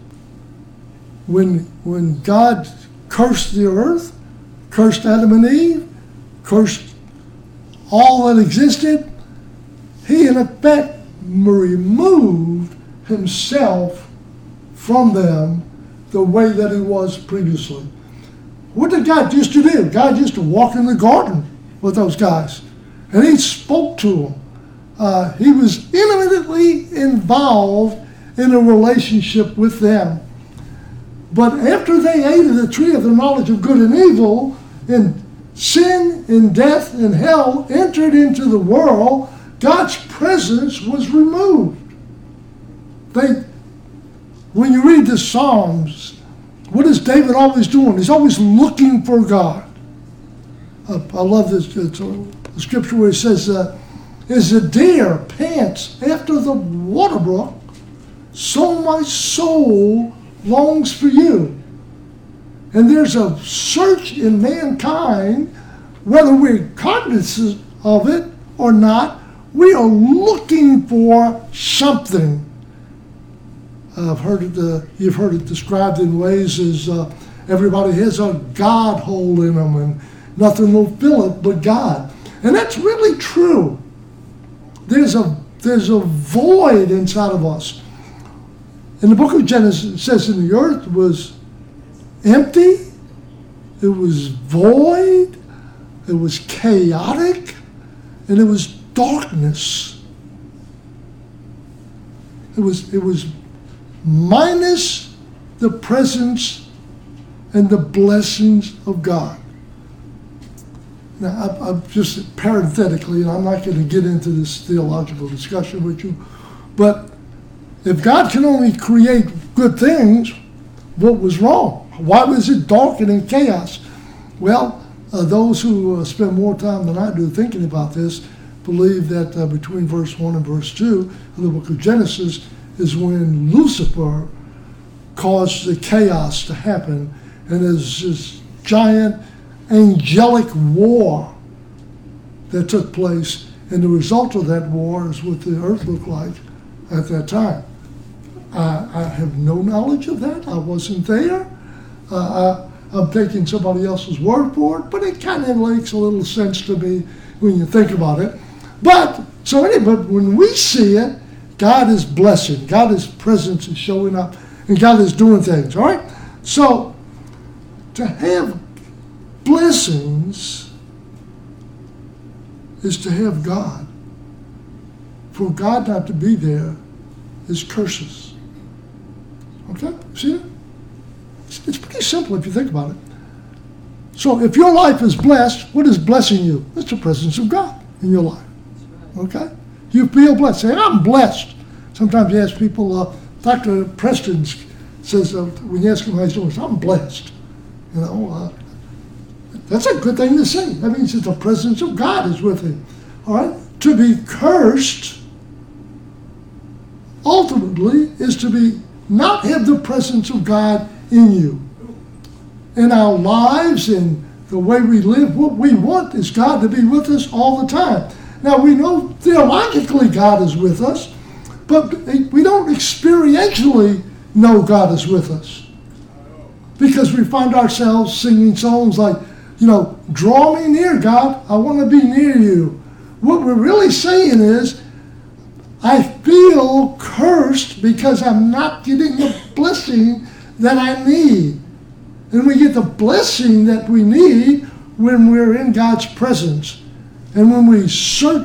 When God cursed the earth, cursed Adam and Eve, cursed all that existed, he in effect removed himself from them the way that he was previously. What did God used to do? God used to walk in the garden with those guys, and he spoke to them. He was intimately involved in a relationship with them. But after they ate of the tree of the knowledge of good and evil, and sin and death and hell entered into the world, God's presence was removed. When you read the Psalms, what is David always doing? He's always looking for God. I love this. It's a scripture where it says, as a deer pants after the water brook, so my soul longs for you. And there's a search in mankind, whether we're cognizant of it or not, we are looking for something. You've heard it described in ways as everybody has a God hole in them and nothing will fill it but God. And that's really true. There's a void inside of us. In the book of Genesis, it says the earth was empty, it was void, it was chaotic, and it was darkness. It was minus the presence and the blessings of God. Now, I'm just parenthetically, and I'm not going to get into this theological discussion with you, but if God can only create good things, what was wrong? Why was it dark and in chaos? Well, those who spend more time than I do thinking about this believe that between verse 1 and verse 2 in the book of Genesis is when Lucifer caused the chaos to happen, and there's this giant angelic war that took place, and the result of that war is what the earth looked like at that time. I have no knowledge of that. I wasn't there. I'm taking somebody else's word for it, but it kind of makes a little sense to me when you think about it. But when we see it, God is blessing. God is presence is showing up. And God is doing things. All right? So, to have blessings is to have God. For God not to be there is curses. Okay? See that? It's pretty simple if you think about it. So if your life is blessed, what is blessing you? It's the presence of God in your life. Okay? You feel blessed. Say, I'm blessed. Sometimes you ask people, Dr. Preston says, when you ask him how he's doing, I'm blessed. You know, that's a good thing to say. That means that the presence of God is with him. All right? To be cursed, ultimately, is to be not have the presence of God in you. In our lives and the way we live, what we want is God to be with us all the time. Now, we know theologically God is with us, but we don't experientially know God is with us. Because we find ourselves singing songs like, you know, draw me near, God, I want to be near you. What we're really saying is, I feel cursed because I'm not getting the blessing that I need. And we get the blessing that we need when we're in God's presence. And when we search.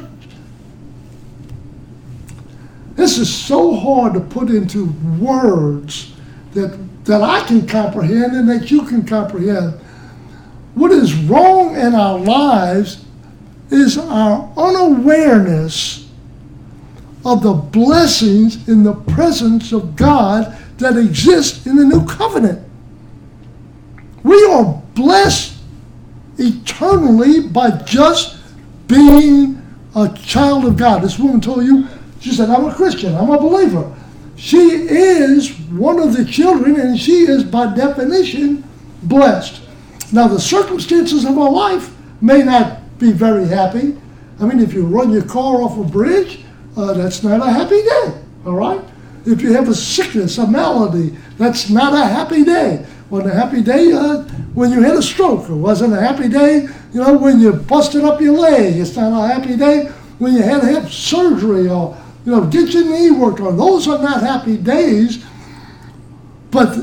This is so hard to put into words that I can comprehend and that you can comprehend. What is wrong in our lives is our unawareness of the blessings in the presence of God that exist in the new covenant. We are blessed eternally by just being a child of God. This woman told you, she said, I'm a Christian, I'm a believer. She is one of the children, and she is by definition blessed. Now, the circumstances of her life may not be very happy. I mean, if you run your car off a bridge, that's not a happy day, all right? If you have a sickness, a malady, that's not a happy day. Wasn't a happy day when you had a stroke. It wasn't a happy day, you know, when you busted up your leg. It's not a happy day when you had to have surgery or, you know, get your knee worked on. Those are not happy days. But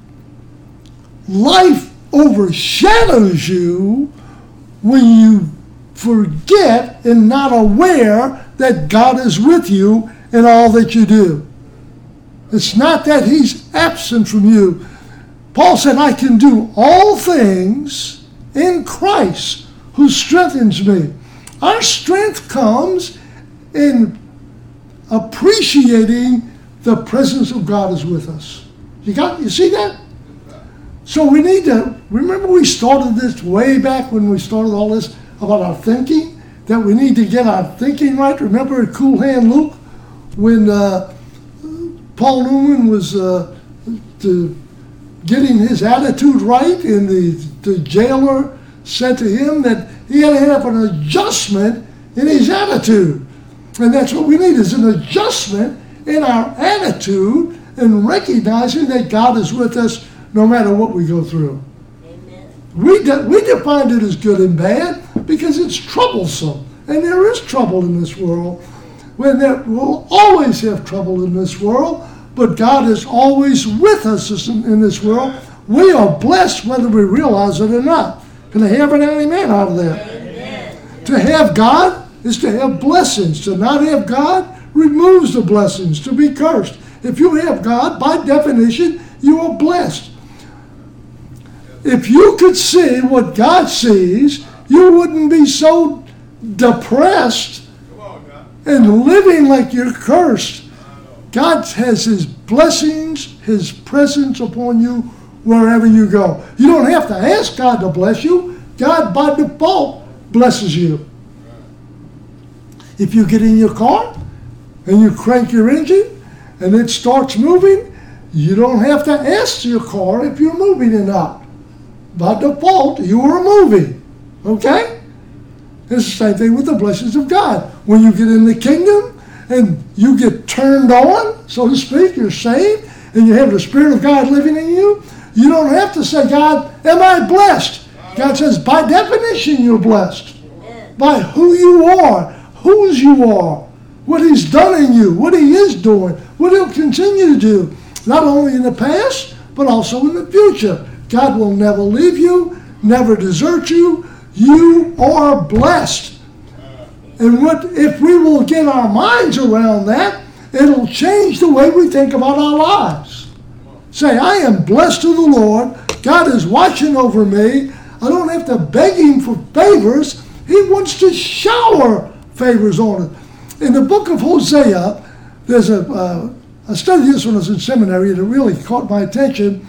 life overshadows you when you forget and not aware that God is with you in all that you do. It's not that he's absent from you. Paul said, I can do all things in Christ who strengthens me. Our strength comes in appreciating the presence of God is with us. You see that? So we need to, remember we started this way back when we started all this about our thinking, that we need to get our thinking right. Remember at Cool Hand Luke, when Paul Newman was getting his attitude right, and the jailer said to him that he had to have an adjustment in his attitude. And that's what we need, is an adjustment in our attitude and recognizing that God is with us no matter what we go through. Amen. We defined it as good and bad because it's troublesome. And there is trouble in this world. We'll always have trouble in this world, but God is always with us in this world. We are blessed whether we realize it or not. Can I have an amen out of that? Amen. To have God is to have blessings. To not have God removes the blessings, to be cursed. If you have God, by definition, you are blessed. If you could see what God sees, you wouldn't be so depressed and living like you're cursed. God has his blessings, his presence upon you wherever you go. You don't have to ask God to bless you. God, by default, blesses you. If you get in your car and you crank your engine and it starts moving, you don't have to ask your car if you're moving or not. By default, you are moving. Okay? It's the same thing with the blessings of God. When you get in the kingdom and you get turned on, so to speak, you're saved, and you have the Spirit of God living in you, you don't have to say, God, am I blessed? God says, by definition, you're blessed. By who you are, whose you are. what he's done in you, what he is doing, what he'll continue to do, not only in the past, but also in the future. God will never leave you, never desert you. You are blessed. And if we will get our minds around that, it'll change the way we think about our lives. Say, I am blessed to the Lord. God is watching over me. I don't have to beg him for favors. He wants to shower favors on us. In the book of Hosea, there's I studied this when I was in seminary, and it really caught my attention.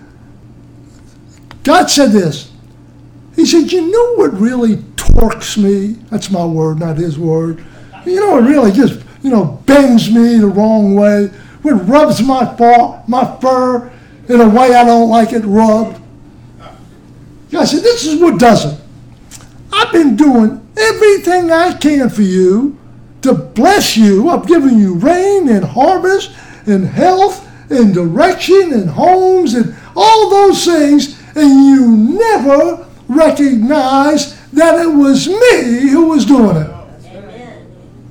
God said this. He said, you know what really torques me? That's my word, not his word. You know what really just, bends me the wrong way? What rubs my fur in a way I don't like it rubbed? God said, this is what does it. I've been doing everything I can for you to bless you. I've given you rain and harvest and health and direction and homes and all those things, and you never recognize that it was me who was doing it. Amen.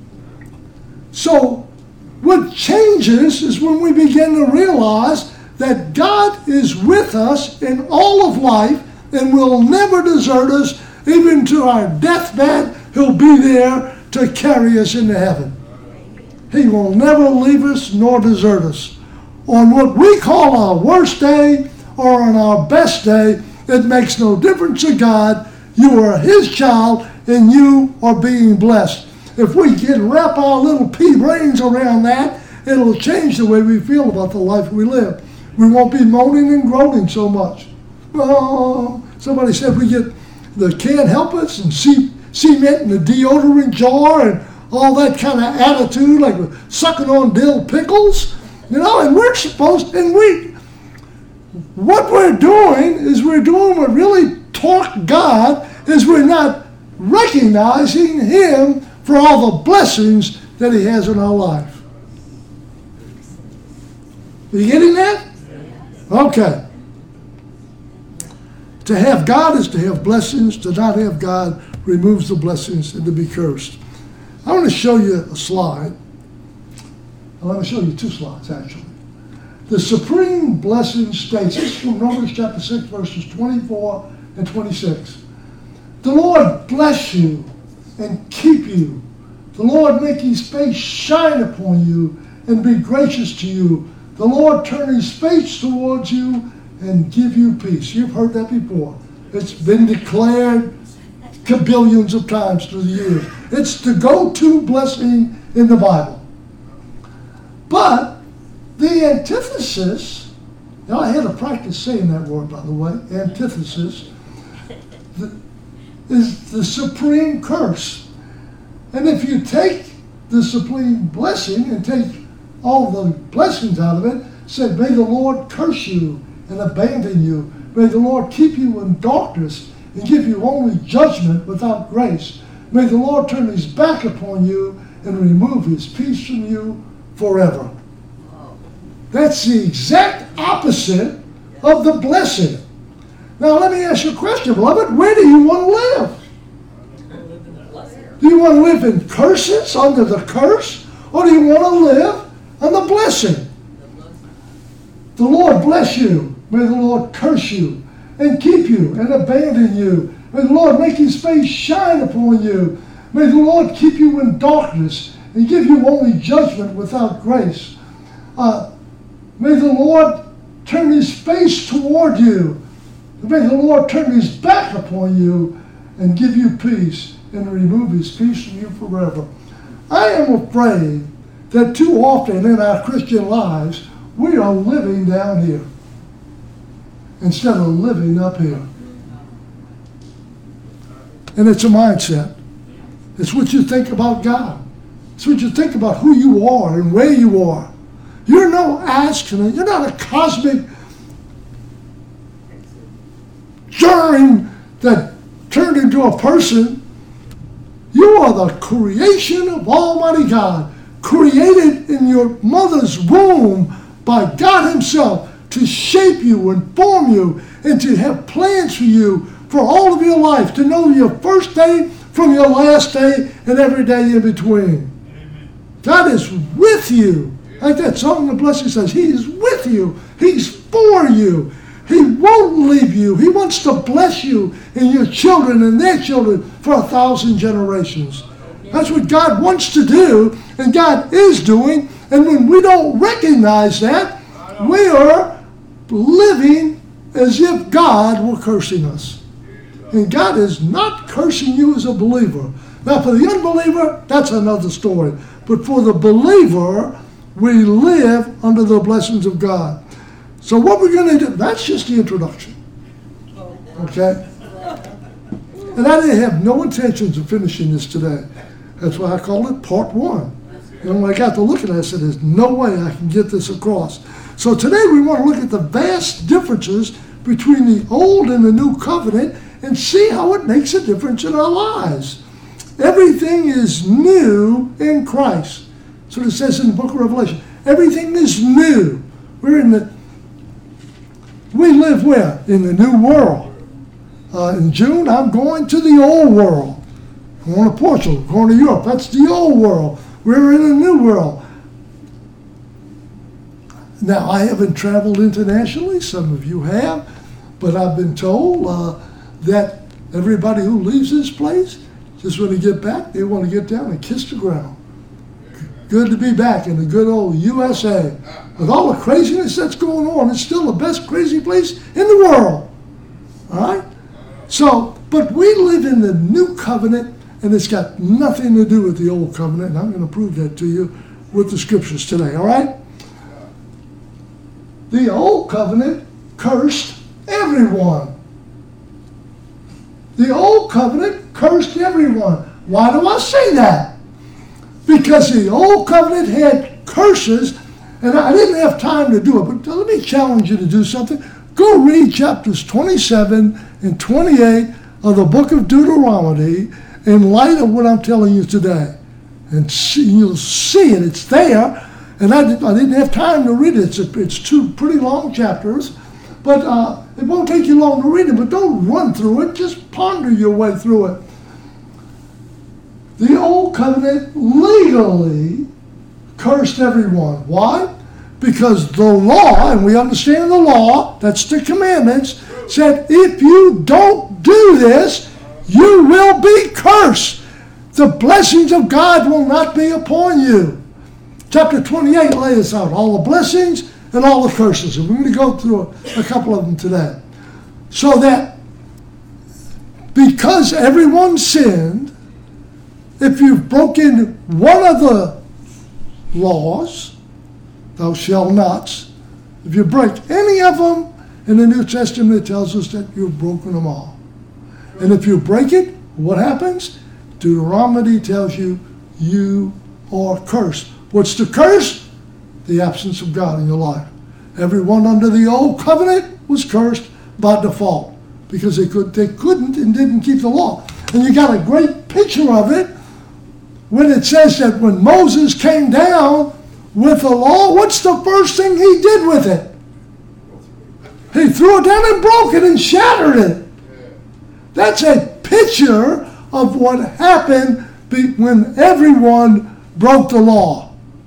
So what changes is when we begin to realize that God is with us in all of life and will never desert us. Even to our deathbed, he'll be there to carry us into heaven. He will never leave us nor desert us. On what we call our worst day or on our best day, it makes no difference to God. You are his child and you are being blessed. If we can wrap our little pea brains around that, it'll change the way we feel about the life we live. We won't be moaning and groaning so much. Oh, somebody said we get the can't help us and cement in the deodorant jar and all that kind of attitude, like we're sucking on dill pickles, and we're supposed, what we're doing is we're doing what really torqued God, is we're not recognizing him for all the blessings that he has in our life. Are you getting that? Okay. To have God is to have blessings. To not have God removes the blessings and to be cursed. I want to show you a slide. I want to show you two slides, actually. The supreme blessing states, this is from Romans chapter 6, verses 24 and 26. The Lord bless you and keep you. The Lord make his face shine upon you and be gracious to you. The Lord turn his face towards you and give you peace. You've heard that before. It's been declared billions of times through the years. It's the go-to blessing in the Bible. But the antithesis, I had to practice saying that word, by the way, antithesis, is the supreme curse. And if you take the supreme blessing and take all the blessings out of it, said, may the Lord curse you and abandon you. May the Lord keep you in darkness and give you only judgment without grace. May the Lord turn his back upon you and remove his peace from you forever. That's the exact opposite of the blessing. Now let me ask you a question, beloved. Where do you want to live? Do you want to live in curses, under the curse? Or do you want to live on the blessing? The Lord bless you. May the Lord curse you and keep you and abandon you. May the Lord make his face shine upon you. May the Lord keep you in darkness and give you only judgment without grace. May the Lord turn his face toward you. May the Lord turn his back upon you and give you peace and remove his peace from you forever. I am afraid that too often in our Christian lives, we are living down here instead of living up here. And it's a mindset. It's what you think about God. It's what you think about who you are and where you are. You're no astronaut. You're not a cosmic germ that turned into a person. You are the creation of Almighty God, created in your mother's womb by God himself to shape you and form you and to have plans for you for all of your life, to know your first day from your last day and every day in between. Amen. God is with you. Like that song, The Blessing says, He is with you. He's for you. He won't leave you. He wants to bless you and your children and their children for 1,000 generations. That's what God wants to do, and God is doing. And when we don't recognize that, we are living as if God were cursing us. And God is not cursing you as a believer. Now, for the unbeliever, that's another story. But for the believer, we live under the blessings of God. So what we're going to do, that's just the introduction. Okay? And I didn't have no intentions of finishing this today. That's why I called it part 1. And when I got to look at it, I said, there's no way I can get this across. So today we want to look at the vast differences between the old and the new covenant and see how it makes a difference in our lives. Everything is new in Christ. So it says in the book of Revelation, everything is new. We live where? In the new world. In June, I'm going to the old world. I'm going to Portugal, going to Europe. That's the old world. We're in a new world. Now, I haven't traveled internationally. Some of you have. But I've been told that everybody who leaves this place, just when they get back, they want to get down and kiss the ground. Good to be back in the good old USA. With all the craziness that's going on, it's still the best crazy place in the world. All right? So, but we live in the new covenant, and it's got nothing to do with the old covenant, and I'm going to prove that to you with the scriptures today, all right? The old covenant cursed everyone. The old covenant cursed everyone. Why do I say that? Because the old covenant had curses, and I didn't have time to do it, but let me challenge you to do something. Go read chapters 27 and 28 of the book of Deuteronomy in light of what I'm telling you today. And you'll see it. It's there. And I didn't have time to read it. It's 2 pretty long chapters. But it won't take you long to read it. But don't run through it. Just ponder your way through it. The old covenant legally cursed everyone. Why? Because the law, and we understand the law, that's the commandments, said if you don't do this, you will be cursed. The blessings of God will not be upon you. Chapter 28 lays out all the blessings and all the curses. And we're going to go through a couple of them today. So that because everyone sinned, if you've broken one of the laws, thou shalt nots, if you break any of them, in the New Testament it tells us that you've broken them all. And if you break it, what happens? Deuteronomy tells you, you are cursed. What's the curse? The absence of God in your life. Everyone under the old covenant was cursed by default because they couldn't and didn't keep the law. And you got a great picture of it when it says that when Moses came down with the law, what's the first thing he did with it? He threw it down and broke it and shattered it. That's a picture of what happened when everyone broke the law.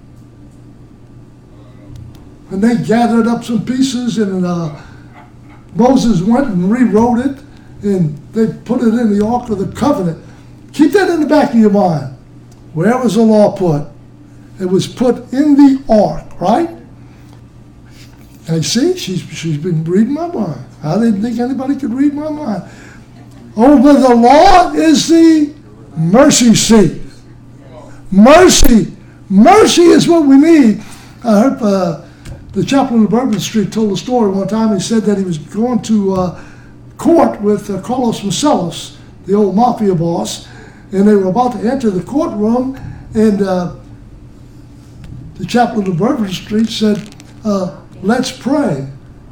And they gathered up some pieces, and Moses went and rewrote it, and they put it in the Ark of the Covenant. Keep that in the back of your mind. Where was the law put? It was put in the Ark, right? And see, she's been reading my mind. I didn't think anybody could read my mind. Over the law is the mercy seat. Mercy. Mercy is what we need. I heard the chaplain of Bourbon Street told a story one time. He said that he was going to court with Carlos Marcellus, the old mafia boss, and they were about to enter the courtroom, and the chaplain of Bourbon Street said, let's pray.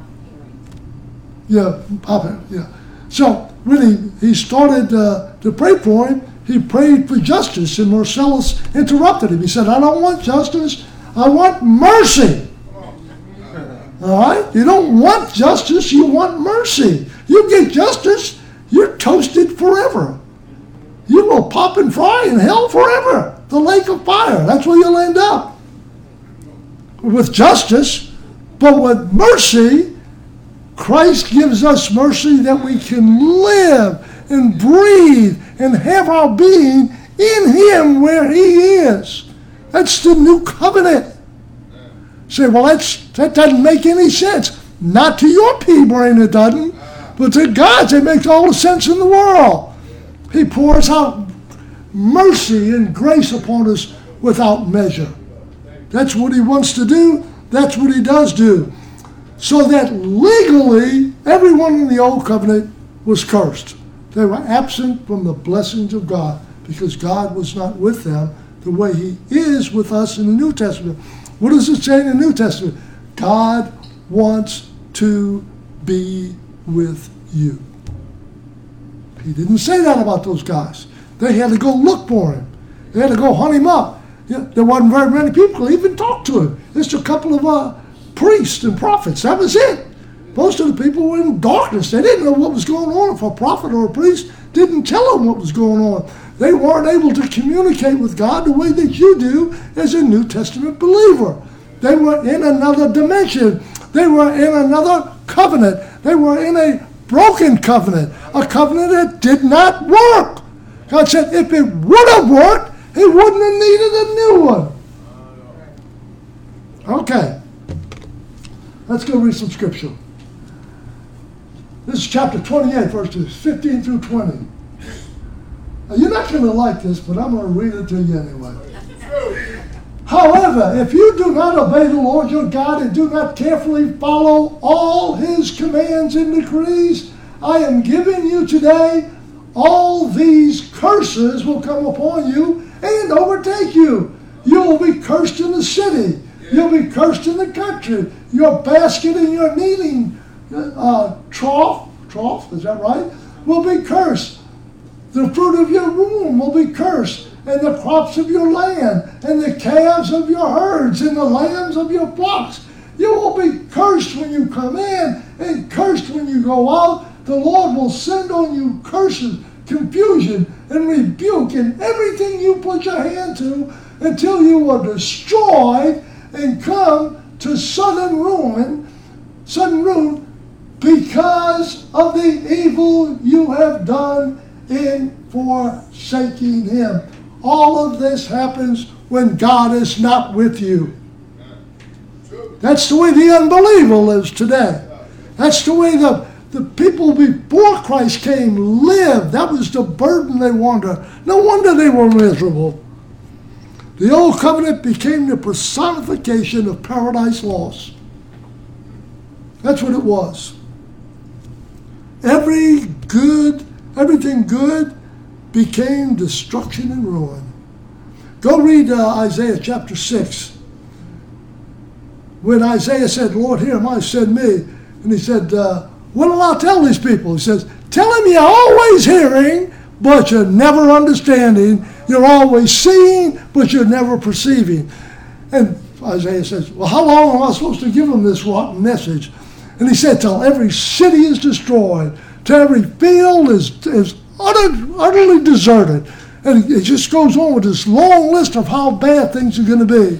Yeah. So when he started to pray for him, he prayed for justice, and Marcellus interrupted him. He said, I don't want justice, I want mercy. All right? You don't want justice, you want mercy. You get justice, you're toasted forever. You will pop and fry in hell forever. the lake of fire. That's where you'll end up. With justice, but with mercy, Christ gives us mercy that we can live and breathe and have our being in Him where He is. That's the new covenant. Say, well, that doesn't make any sense. Not to your pea brain it doesn't, but to God's it makes all the sense in the world. He pours out mercy and grace upon us without measure. That's what He wants to do. That's what He does do. So that legally, everyone in the Old Covenant was cursed. They were absent from the blessings of God because God was not with them the way He is with us in the New Testament. What does it say in the New Testament? God wants to be with you. He didn't say that about those guys. They had to go look for Him. They had to go hunt Him up. There wasn't very many people who even talked to Him. Just a couple of priests and prophets. That was it. Most of the people were in darkness. They didn't know what was going on. If a prophet or a priest didn't tell them what was going on, they weren't able to communicate with God the way that you do as a New Testament believer. They were in another dimension. They were in another covenant. They were in a broken covenant, a covenant that did not work. God said if it would have worked, He wouldn't have needed a new one. Okay. Let's go read some scripture. This is chapter 28, verses 15 through 20. Now, you're not going to like this, but I'm going to read it to you anyway. However, if you do not obey the Lord your God and do not carefully follow all His commands and decrees I am giving you today, all these curses will come upon you and overtake you. You'll be cursed in the city. You'll be cursed in the country. Your basket and your kneading trough, is that right, will be cursed. The fruit of your womb will be cursed, and the crops of your land, and the calves of your herds, and the lambs of your flocks. You will be cursed when you come in, and cursed when you go out. The Lord will send on you curses, confusion, and rebuke in everything you put your hand to, until you are destroyed and come to sudden ruin, because of the evil you have done in forsaking Him. All of this happens when God is not with you. That's the way the unbeliever lives today. That's the way the people before Christ came lived. That was the burden they were under. No wonder they were miserable. The Old Covenant became the personification of paradise lost. That's what it was. Everything good became destruction and ruin. Go read Isaiah chapter 6. When Isaiah said, Lord, here am I, send me. And he said, what will I tell these people? He says, tell them you're always hearing, but you're never understanding. You're always seeing, but you're never perceiving. And Isaiah says, well, how long am I supposed to give them this rotten message? And he said, till every city is destroyed, till every field is utterly deserted. And it just goes on with this long list of how bad things are going to be.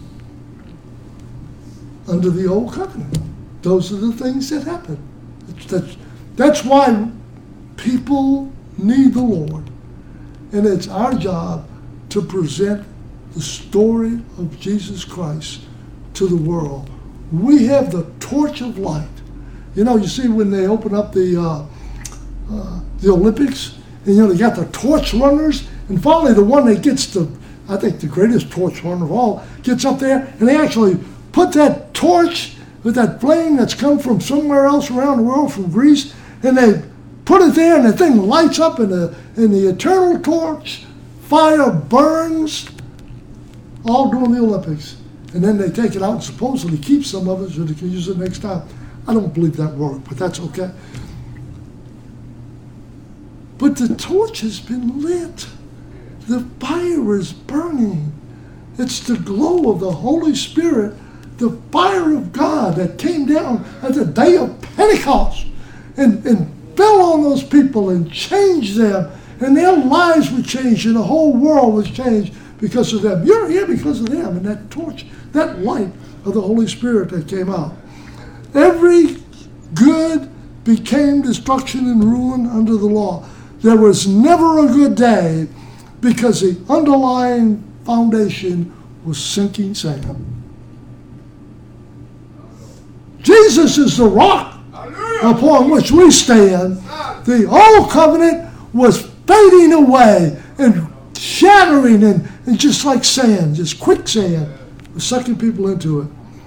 Under the Old Covenant, those are the things that happen. That's why people need the Lord. And it's our job to present the story of Jesus Christ to the world. We have the torch of light. You know, you see when they open up the Olympics, and they got the torch runners, and finally the one that gets I think the greatest torch runner of all, gets up there, and they actually put that torch with that flame that's come from somewhere else around the world, from Greece, and they put it there, and the thing lights up, and the eternal torch, fire burns, all during the Olympics. And then they take it out and supposedly keep some of it so they can use it next time. I don't believe that worked, but that's okay. But the torch has been lit. The fire is burning. It's the glow of the Holy Spirit, the fire of God that came down at the day of Pentecost and fell on those people and changed them. And their lives were changed and the whole world was changed because of them. You're here because of them, and that torch, that light of the Holy Spirit that came out. Every good became destruction and ruin under the law. There was never a good day because the underlying foundation was sinking sand. Jesus is the rock upon which we stand. The old covenant was fading away and shattering and just like sand, just quicksand, was sucking people into it.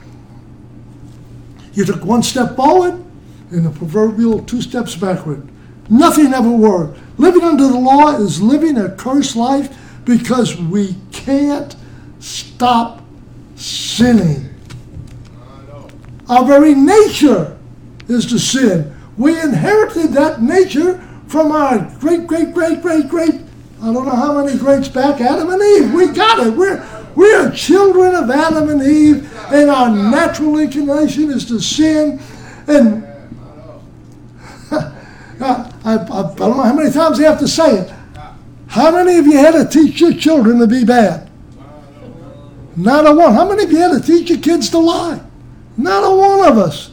You took one step forward and the proverbial 2 steps backward. Nothing ever worked. Living under the law is living a cursed life because we can't stop sinning. Our very nature is to sin. We inherited that nature from our great, I don't know how many greats back, Adam and Eve. We got it. We're children of Adam and Eve, and our natural inclination is to sin. And I don't know how many times I have to say it. How many of you had to teach your children to be bad? Not a one. How many of you had to teach your kids to lie? Not a one of us.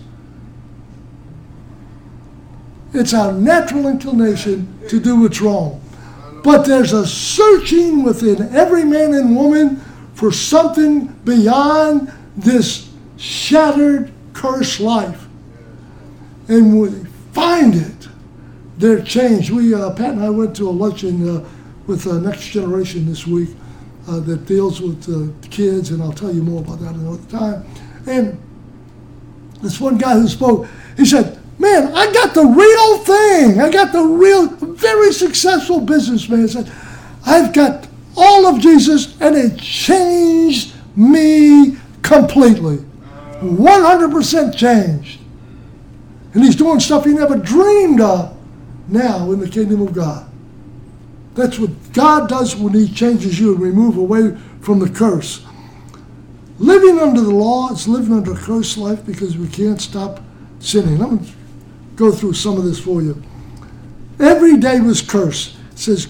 It's our natural inclination to do what's wrong. But there's a searching within every man and woman for something beyond this shattered, cursed life. And when they find it, they're changed. Pat and I went to a luncheon with Next Generation this week that deals with kids, and I'll tell you more about that another time. And this one guy who spoke, he said, man, I got the real thing. I got the real, very successful businessman. He said, I've got all of Jesus, and it changed me completely. 100% changed. And he's doing stuff he never dreamed of now in the kingdom of God. That's what God does when he changes you and remove away from the curse. Living under the law is living under a cursed life because we can't stop sinning. Let me go through some of this for you. Every day was cursed. It says,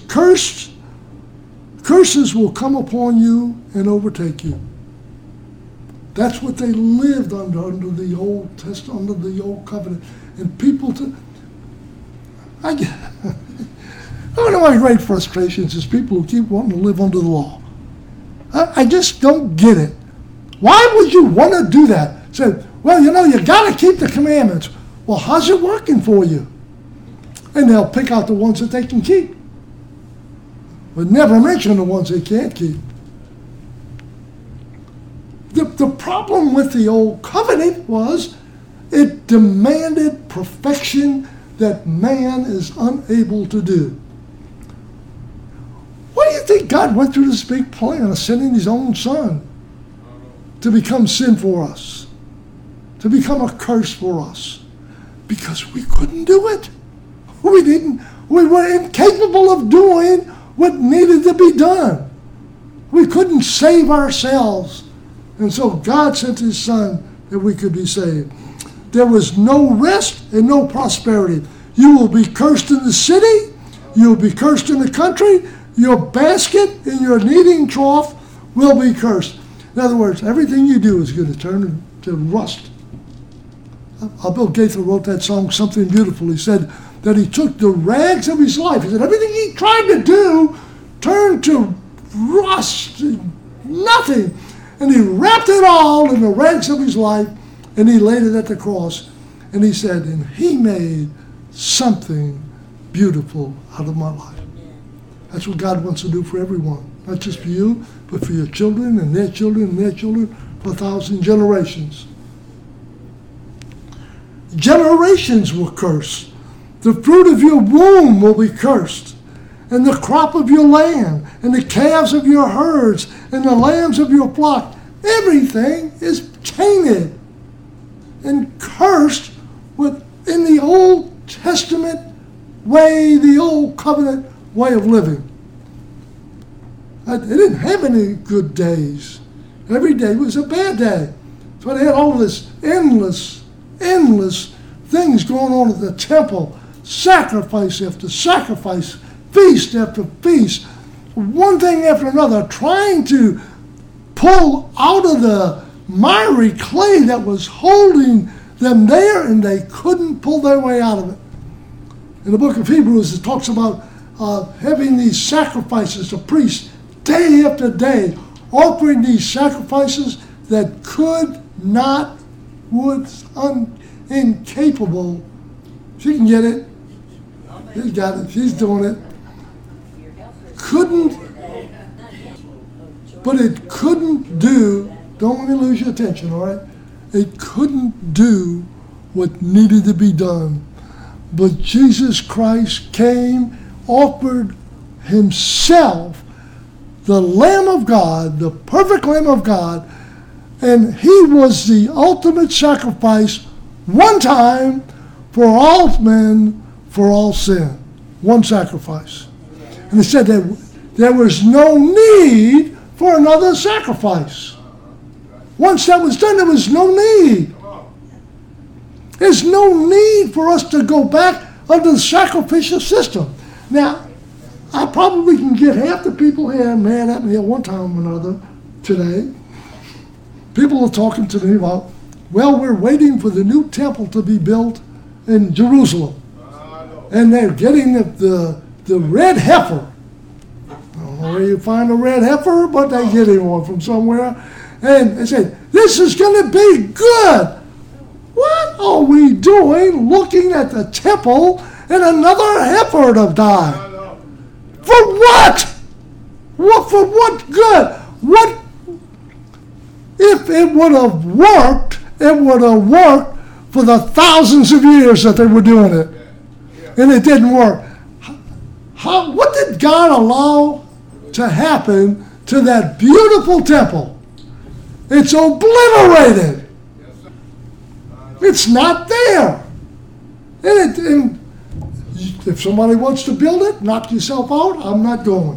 curses will come upon you and overtake you. That's what they lived under the Old Testament, under the Old Covenant. And people, I don't know, my great frustrations is people who keep wanting to live under the law. I just don't get it. Why would you want to do that? Say, well, you got to keep the commandments. Well, how's it working for you? And they'll pick out the ones that they can keep, but never mention the ones they can't keep. The problem with the Old Covenant was it demanded perfection that man is unable to do. Why do you think God went through this big plan of sending his own son to become sin for us, to become a curse for us? Because we couldn't do it. We were incapable of doing what needed to be done. We couldn't save ourselves. And so God sent his son that we could be saved. There was no rest and no prosperity. You will be cursed in the city. You'll be cursed in the country. Your basket and your kneading trough will be cursed. In other words, everything you do is going to turn to rust. Bill Gaither wrote that song, Something Beautiful. He said that he took the rags of his life. He said everything he tried to do turned to rust, nothing. And he wrapped it all in the rags of his life, and he laid it at the cross. And he said, and he made something beautiful out of my life. That's what God wants to do for everyone. Not just for you, but for your children and their children and their children for 1,000 generations. Generations will curse. The fruit of your womb will be cursed, and the crop of your land, and the calves of your herds, and the lambs of your flock. Everything is tainted and cursed in the Old Testament way, the Old Covenant way of living. They didn't have any good days. Every day was a bad day. So they had all this endless things going on at the temple. Sacrifice after sacrifice, feast after feast. one thing after another, trying to pull out of the miry clay that was holding them there, and they couldn't pull their way out of it. In the book of Hebrews, it talks about having these sacrifices, the priests, day after day, offering these sacrifices that could not, was incapable. She can get it. He's got it. She's doing it. Couldn't, but it couldn't do, don't want to lose your attention, all right? It couldn't do what needed to be done. But Jesus Christ came, offered himself, the Lamb of God, the perfect Lamb of God, and he was the ultimate sacrifice one time for all men, for all sin. One sacrifice. And he said that there was no need for another sacrifice. Once that was done, there was no need. There's no need for us to go back under the sacrificial system. Now, I probably can get half the people here mad at me at one time or another today. People are talking to me about, well, we're waiting for the new temple to be built in Jerusalem. And they're getting the red heifer. I don't know where you find a red heifer, but they're getting one from somewhere. And they say, this is going to be good. What are we doing looking at the temple and another heifer to die? For what? For what good? What? If it would have worked, it would have worked for the thousands of years that they were doing it. And it didn't work. What did God allow to happen to that beautiful temple? It's obliterated. It's not there. And if somebody wants to build it, knock yourself out. I'm not going.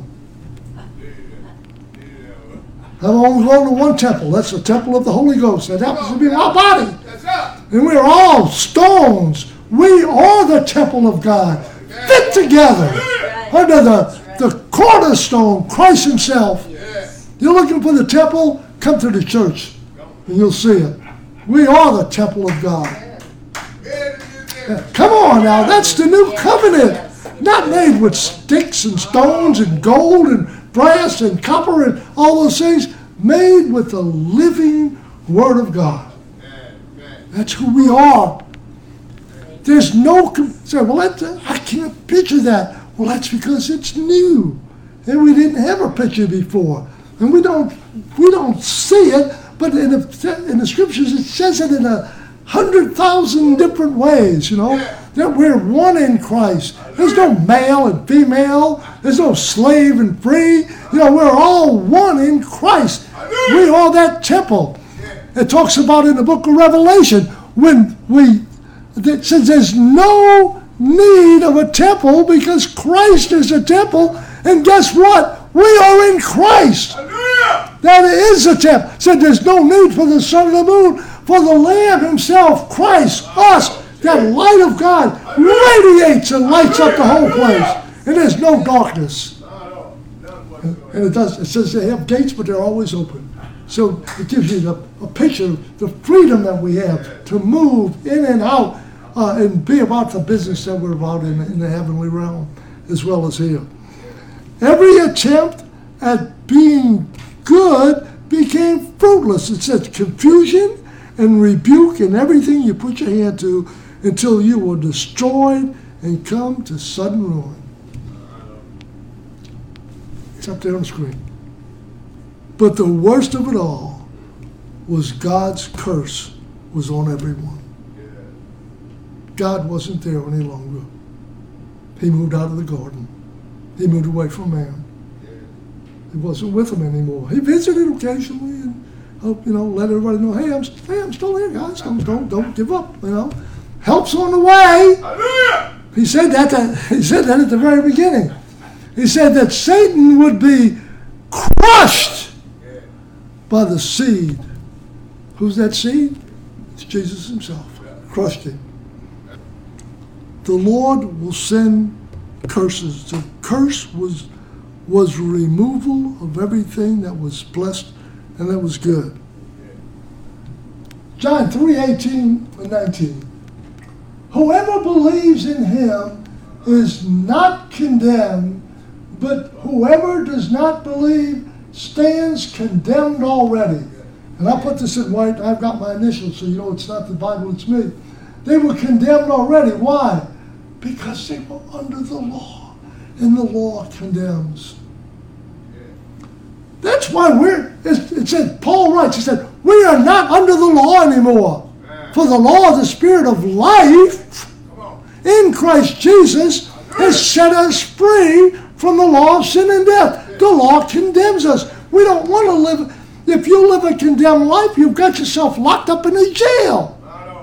I'm only going to one temple. That's the temple of the Holy Ghost. That happens to be our body. And we're all stones. We are the temple of God, fit together under the cornerstone, Christ himself. You're looking for the temple, come to the church, and you'll see it. We are the temple of God. Come on now, that's the new covenant. Not made with sticks and stones and gold and brass and copper and all those things. Made with the living Word of God. That's who we are. There's no, say, well, I can't picture that. Well, that's because it's new. And we didn't have a picture before. And we don't see it, but in the scriptures it says it in 100,000 different ways, you know, that we're one in Christ. There's no male and female. There's no slave and free. You know, we're all one in Christ. We are that temple. It talks about in the book of Revelation when it says there's no need of a temple because Christ is a temple. And guess what? We are in Christ. That is a temple. It said there's no need for the sun and the moon, for the Lamb himself, Christ, us, that light of God radiates and lights up the whole place. And there's no darkness. And it says they have gates, but they're always open. So it gives you a picture of the freedom that we have to move in and out and be about the business that we're about in the heavenly realm as well as here. Every attempt at being good became fruitless. It says confusion and rebuke and everything you put your hand to until you were destroyed and come to sudden ruin. It's up there on the screen. But the worst of it all was God's curse was on everyone. God wasn't there any longer. He moved out of the garden. He moved away from man. He wasn't with them anymore. He visited occasionally and let everybody know, hey, I'm still here, guys. Don't give up. Help's on the way. Hallelujah. He said that at the very beginning. He said that Satan would be crushed by the seed. Who's that seed? It's Jesus himself. Crushed him. The Lord will send curses. The curse was was removal of everything that was blessed and that was good. John 3:18 and 19. Whoever believes in him is not condemned, but whoever does not believe stands condemned already. And I put this in white. I've got my initials, so you know it's not the Bible, it's me. They were condemned already. Why? Because they were under the law, and the law condemns. That's why it said, Paul writes, he said, we are not under the law anymore. For the law of the Spirit of life in Christ Jesus has set us free from the law of sin and death. The law condemns us. We don't want to live. If you live a condemned life, you've got yourself locked up in a jail.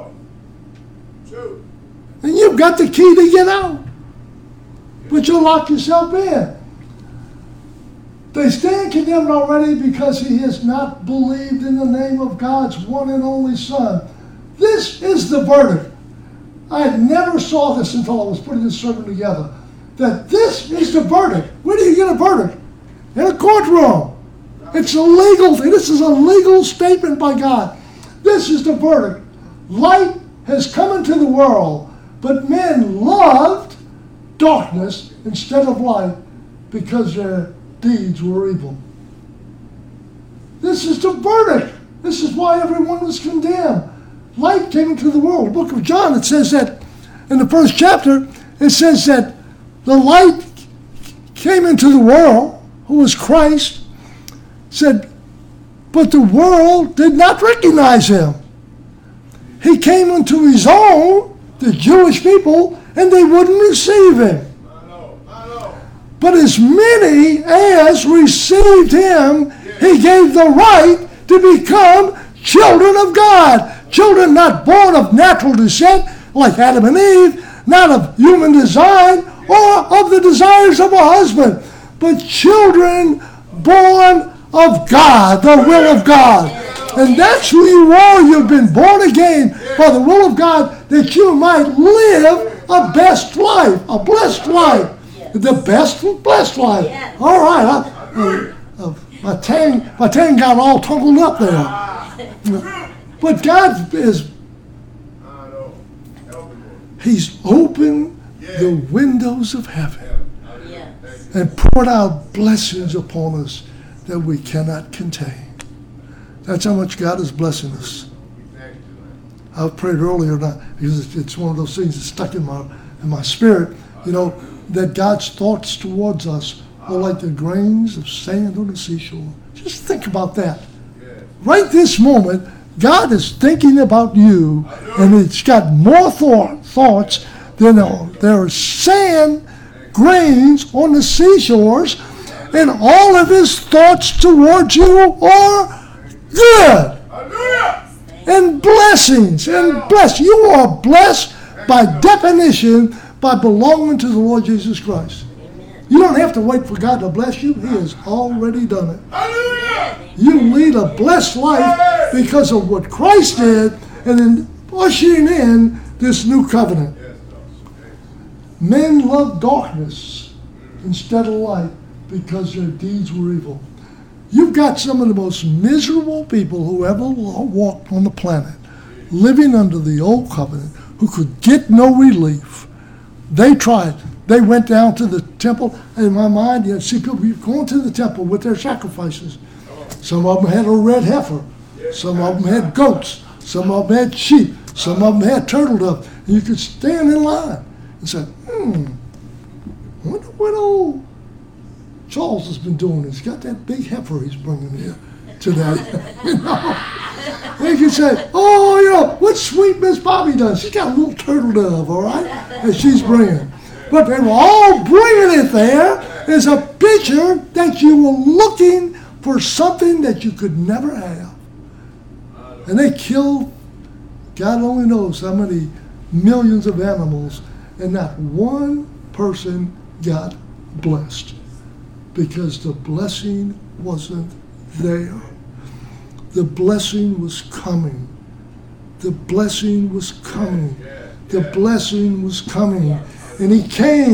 And you've got the key to get out. But you'll lock yourself in. They stand condemned already because he has not believed in the name of God's one and only Son. This is the verdict. I never saw this until I was putting this sermon together. That this is the verdict. Where do you get a verdict? In a courtroom. It's a legal thing. This is a legal statement by God. This is the verdict. Light has come into the world, but men loved darkness instead of light because their deeds were evil. This is the verdict. This is why everyone was condemned. Light came into the world. The book of John, it says that in the first chapter, it says that the light came into the world, who was Christ, said, but the world did not recognize him. He came into his own, the Jewish people, and they wouldn't receive him. But as many as received him, he gave the right to become children of God. Children not born of natural descent, like Adam and Eve, not of human design or of the desires of a husband, but children born of God, the will of God. And that's who you are. You've been born again by the will of God that you might live a best life, a blessed life. The best blessed life. Yes. All right. My tongue got all tumbled up there. But God is, he's opened the windows of heaven and poured out blessings upon us that we cannot contain. That's how much God is blessing us. I prayed earlier, because it's one of those things that stuck in my spirit, that God's thoughts towards us are like the grains of sand on the seashore. Just think about that. Right this moment, God is thinking about you, and it's got more thoughts than there are sand grains on the seashores, and all of his thoughts towards you are good. And blessings, and blessed. You are blessed by definition by belonging to the Lord Jesus Christ. You don't have to wait for God to bless you. He has already done it. You lead a blessed life because of what Christ did and then ushering in this new covenant. Men love darkness instead of light because their deeds were evil. You've got some of the most miserable people who ever walked on the planet living under the old covenant who could get no relief. They tried. They went down to the temple. In my mind, you see people going to the temple with their sacrifices. Some of them had a red heifer. Some of them had goats. Some of them had sheep. Some of them had turtle dove. And you could stand in line and say, I wonder what old Charles has been doing. He's got that big heifer he's bringing here today. They can say, what sweet Miss Bobby does. She's got a little turtle dove, all right, that she's bringing. But they were all bringing it there as a picture that you were looking for something that you could never have. And they killed, God only knows how many millions of animals, and not one person got blessed because the blessing wasn't there. The blessing was coming. The blessing was coming. The blessing was coming. And he came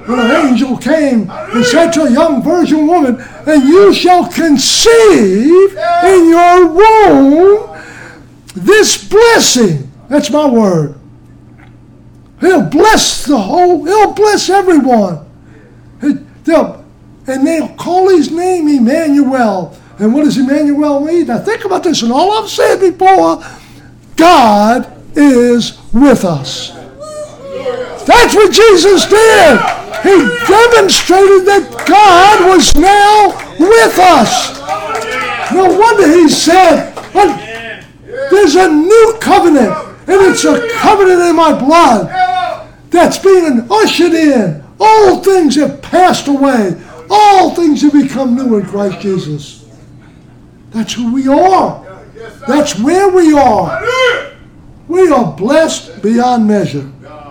when an angel came and said to a young virgin woman, and you shall conceive in your womb this blessing. That's my word. He'll bless he'll bless everyone. And they'll call his name Emmanuel. And what does Emmanuel mean? Now think about this, and all I've said before, God is with us. That's what Jesus did. He demonstrated that God was now with us. No wonder he said, there's a new covenant, and it's a covenant in my blood that's being ushered in. All things have passed away. All things have become new in Christ Jesus. That's who we are. That's where we are. We are blessed beyond measure.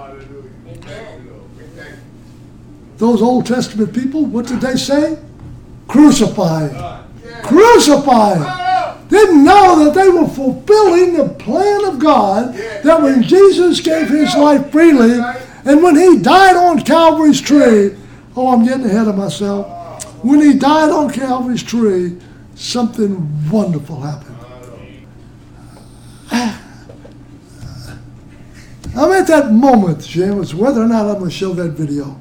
Those Old Testament people, what did they say? Crucified. Crucified. Didn't know that they were fulfilling the plan of God, that when Jesus gave his life freely, and when he died on Calvary's tree, I'm getting ahead of myself. When he died on Calvary's tree, something wonderful happened. I'm at that moment, Jim, as whether or not I'm going to show that video.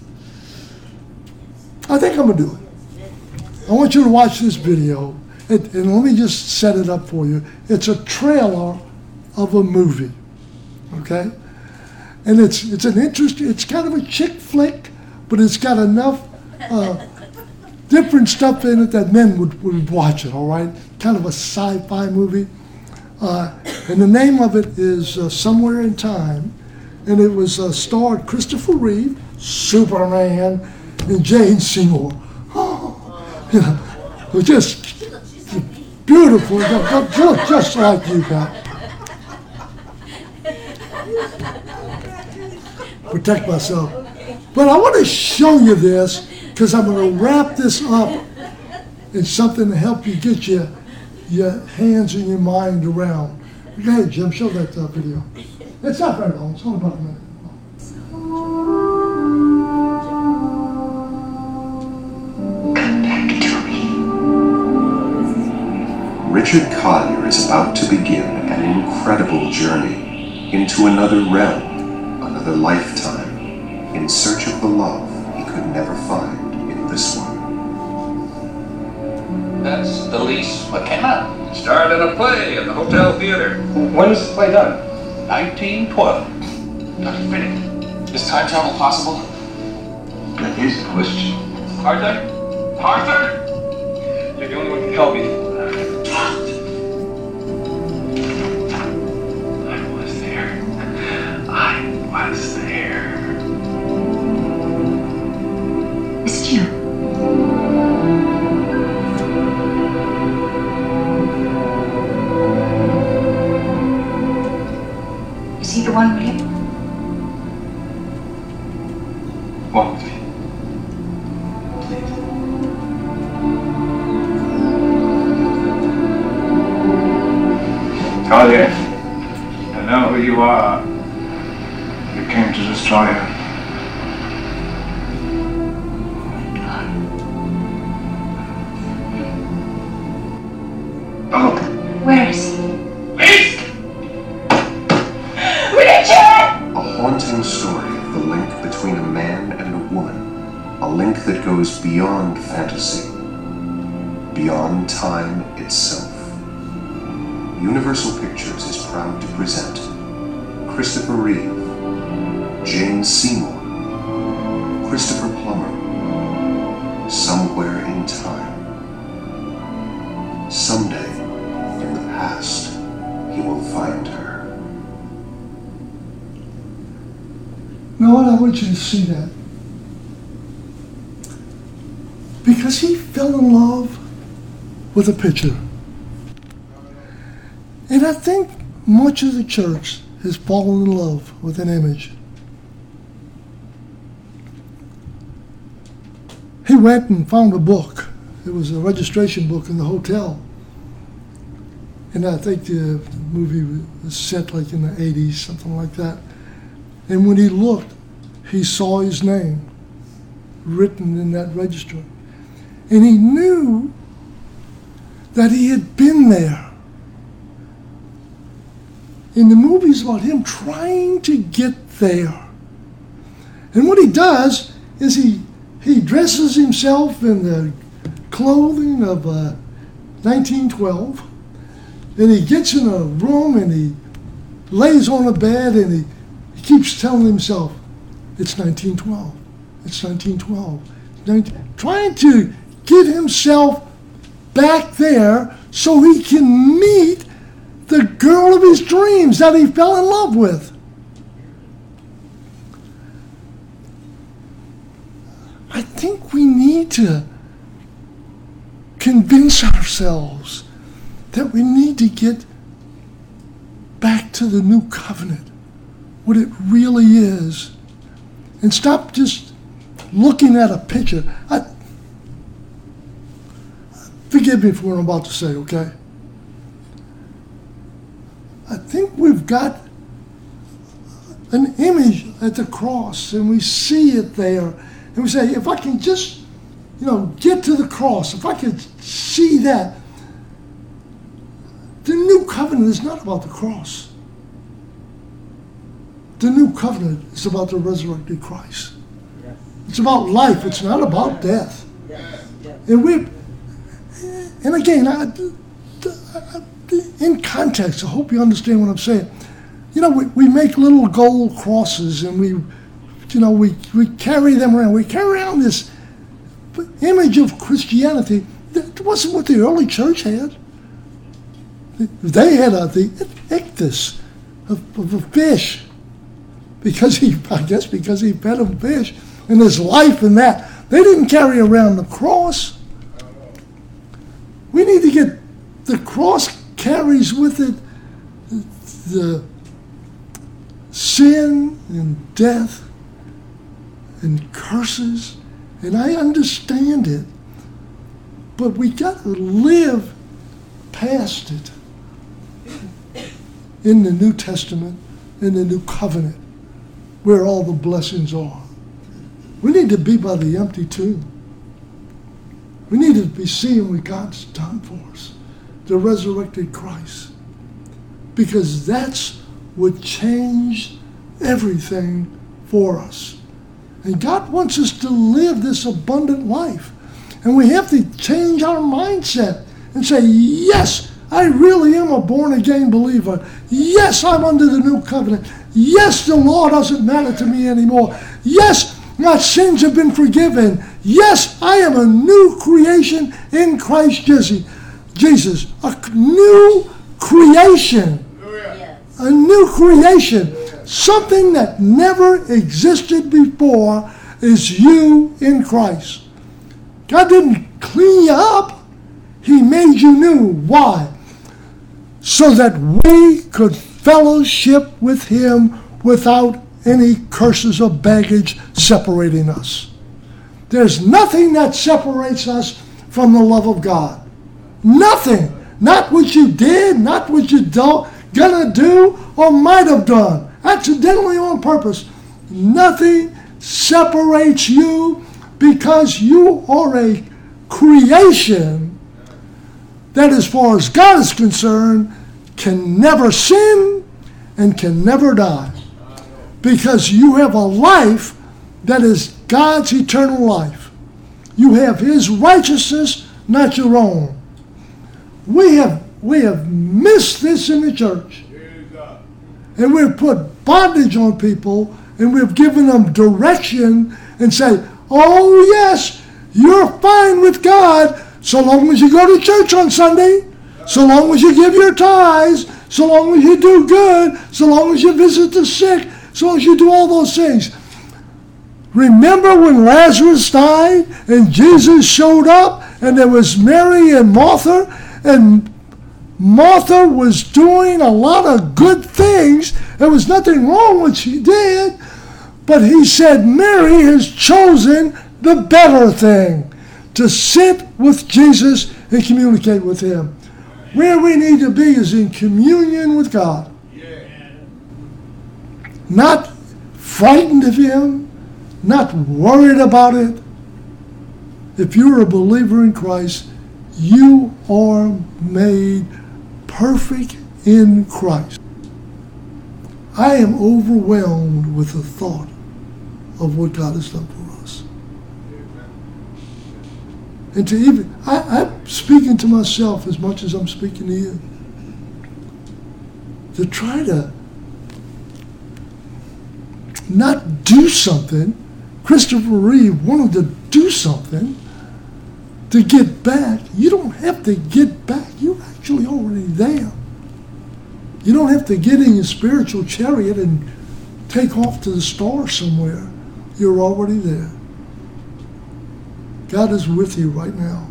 I think I'm going to do it. I want you to watch this video, and let me just set it up for you. It's a trailer of a movie, okay? And it's an interesting, it's kind of a chick flick, but it's got enough different stuff in it that men would watch it, all right? Kind of a sci-fi movie. And the name of it is Somewhere in Time, and it was starred Christopher Reeve, Superman, and Jane Seymour. You know, it was just beautiful, just like you got. Protect myself. But I want to show you this because I'm going to wrap this up in something to help you get your hands and your mind around. Go ahead, Jim, show that video. It's not very long, it's only about a minute. Come back to me. Richard Collier is about to begin an incredible journey into another realm, another lifetime, in search of the love he could never find in this one. That's Elise McKenna. Starred in a play in the Hotel Theater. When was this play done? 1912. Dr. Finnick, Is time travel possible? that is the question. Arthur? Arthur? You're the only one who can help me. I was there. I was there. Is it you? Is he the one, William? Walk with me. Collier, I know who you are. You came to destroy her. Oh, Where is he? Elise! A haunting story of the link between a man and a woman, a link that goes beyond fantasy, beyond time itself. Universal Pictures is proud to present Christopher Reeve, Jane Seymour, Christopher Plummer, Somewhere in Time. Someday, in the past, he will find her. Now what I want you to see that. Because he fell in love with a picture. And I think much of the church has fallen in love with an image. He went and found a book. It was a registration book in the hotel. And I think the movie was set like in the 80s, something like that. And when he looked, he saw his name. written in that register. And he knew that he had been there. In the movie's about him trying to get there. And what he does is he dresses himself in the clothing of 1912, and he gets in a room and he lays on a bed and he keeps telling himself, it's 1912, it's 1912. Trying to get himself back there so he can meet the girl of his dreams that he fell in love with. I think we need to convince ourselves that we need to get back to the new covenant, what it really is, and stop just looking at a picture. Forgive me for what I'm about to say, okay? I think we've got an image at the cross, and we see it there, and we say, if I can just, get to the cross, if I could see that. The new covenant is not about the cross. The new covenant is about the resurrected Christ. Yes. It's about life. It's not about death. Yes. Yes. And again, in context, I hope you understand what I'm saying. We make little gold crosses and we carry them around. We carry around this image of Christianity. That wasn't what the early church had. They had the ichthus of a fish because he fed them fish and there's life in that. They didn't carry around the cross. We need to get the cross carries with it the sin and death and curses, and I understand it, but we got to live past it in the New Testament, in the New Covenant, where all the blessings are. We need to be by the empty tomb. We need to be seeing what God's done for us, the resurrected Christ, because that's what changed everything for us. And God wants us to live this abundant life. And we have to change our mindset and say, yes, I really am a born-again believer. Yes, I'm under the new covenant. Yes, the law doesn't matter to me anymore. Yes, my sins have been forgiven. Yes, I am a new creation in Christ Jesus. A new creation. A new creation. Something that never existed before is you in Christ. God didn't clean you up. He made you new. Why? So that we could fellowship with Him without any curses or baggage separating us. There's nothing that separates us from the love of God. Nothing. Not what you did, not what you're gonna do or might have done, accidentally on purpose. Nothing separates you because you are a creation that, as far as God is concerned, can never sin and can never die. Because you have a life that is God's eternal life. You have His righteousness, not your own. We have missed this in the church. And we've put bondage on people, and we've given them direction and say, oh yes, you're fine with God so long as you go to church on Sunday, so long as you give your tithes, so long as you do good, so long as you visit the sick, so long as you do all those things. Remember when Lazarus died and Jesus showed up and there was Mary and Martha, and Martha was doing a lot of good things. There was nothing wrong with what she did, but he said Mary has chosen the better thing, to sit with Jesus and communicate with Him. Where we need to be is in communion with God. Not frightened of Him, not worried about it, If you're a believer in Christ, you are made perfect in Christ. I am overwhelmed with the thought of what God has done for us. And to even, I'm speaking to myself as much as I'm speaking to you. To try to not do something. Christopher Reeve wanted to do something to get back. You don't have to get back. You're actually already there. You don't have to get in your spiritual chariot and take off to the stars somewhere. You're already there. God is with you right now.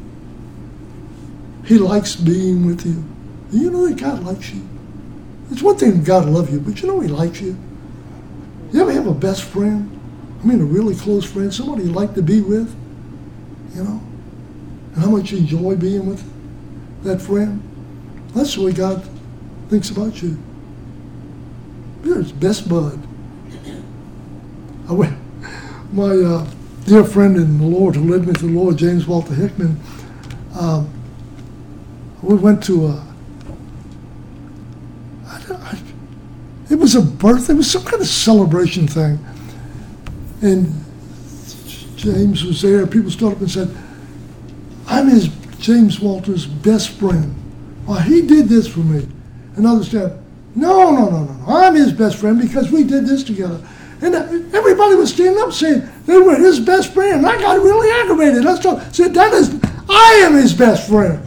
He likes being with you. Do you know that God likes you? It's one thing God loves you, but you know He likes you. You ever have a best friend? I mean, a really close friend, somebody you like to be with, you know? And how much you enjoy being with that friend? That's the way God thinks about you. You're His best bud. My dear friend in the Lord who led me to the Lord, James Walter Hickman, we went to it was a birthday, it was some kind of celebration thing. And James was there, people stood up and said, I'm James Walter's best friend. Well, he did this for me. And others said, no, I'm his best friend because we did this together. And everybody was standing up saying they were his best friend. I got really aggravated. I said, I am his best friend.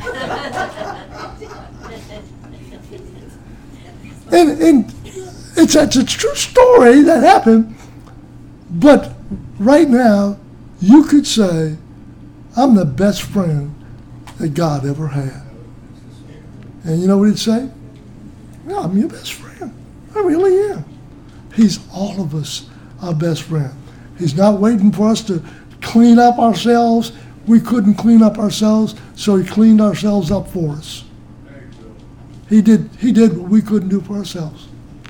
and it's a true story that happened. But right now, you could say, I'm the best friend that God ever had. And you know what he'd say? No, I'm your best friend. I really am. He's all of us, our best friend. He's not waiting for us to clean up ourselves. We couldn't clean up ourselves, so he cleaned ourselves up for us. He did what we couldn't do for ourselves.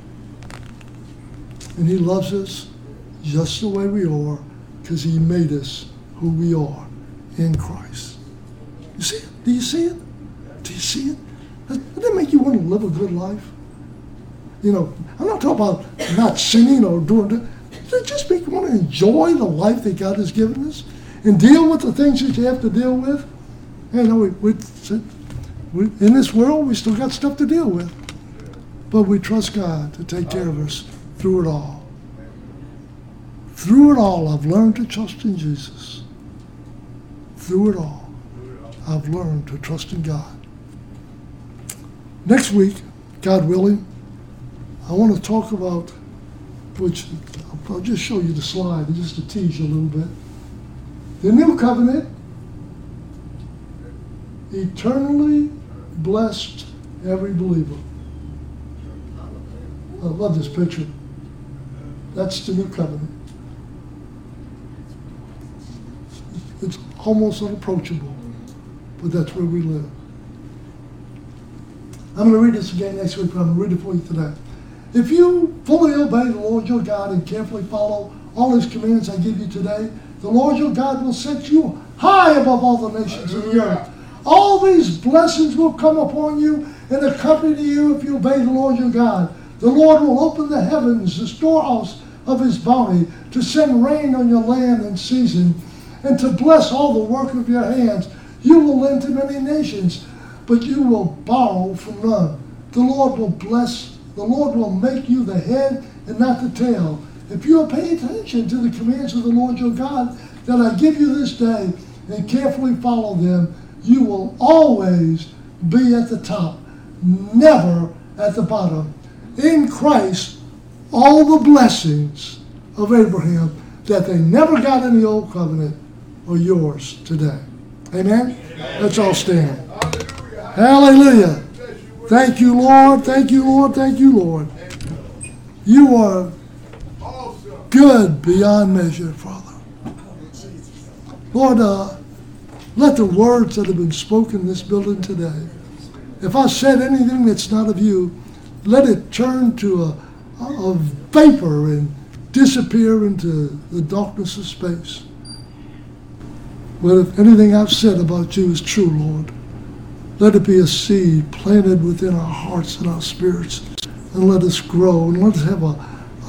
And he loves us just the way we are because he made us who we are in Christ. You see it? Do you see it? Do you see it? Doesn't that make you want to live a good life? You know, I'm not talking about not sinning or doing that. It just make you want to enjoy the life that God has given us and deal with the things that you have to deal with. You know, we in this world, we still got stuff to deal with. But we trust God to take care of us through it all. Through it all, I've learned to trust in Jesus. Through it all, I've learned to trust in God. Next week, God willing, I want to talk about, which I'll just show you the slide, just to tease you a little bit. The new covenant, eternally blessed every believer. I love this picture. That's the new covenant. It's almost unapproachable, but that's where we live. I'm going to read this again next week, but I'm going to read it for you today. If you fully obey the Lord your God and carefully follow all his commands I give you today, the Lord your God will set you high above all the nations of the earth. All these blessings will come upon you and accompany you if you obey the Lord your God. The Lord will open the heavens, the storehouse of his bounty, to send rain on your land in season, and to bless all the work of your hands. You will lend to many nations, but you will borrow from none. The Lord will make you the head and not the tail. If you will pay attention to the commands of the Lord your God that I give you this day and carefully follow them, you will always be at the top, never at the bottom. In Christ, all the blessings of Abraham that they never got in the old covenant are yours today. Amen? Let's all stand. Hallelujah. Thank you, Lord. Thank you, Lord. Thank you, Lord. You are good beyond measure, Father. Lord, let the words that have been spoken in this building today, if I said anything that's not of you, let it turn to a vapor and disappear into the darkness of space. But if anything I've said about you is true, Lord, let it be a seed planted within our hearts and our spirits, and let us grow, and let us have a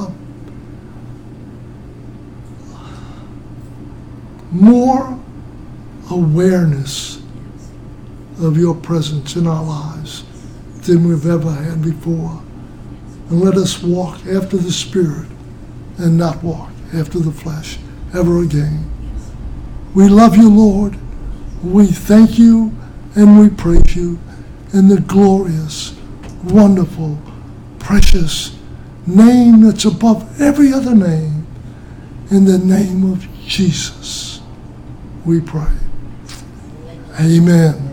more awareness of your presence in our lives than we've ever had before. And let us walk after the Spirit and not walk after the flesh ever again. We love you, Lord. We thank you and we praise you in the glorious, wonderful, precious name that's above every other name. In the name of Jesus, we pray. Amen.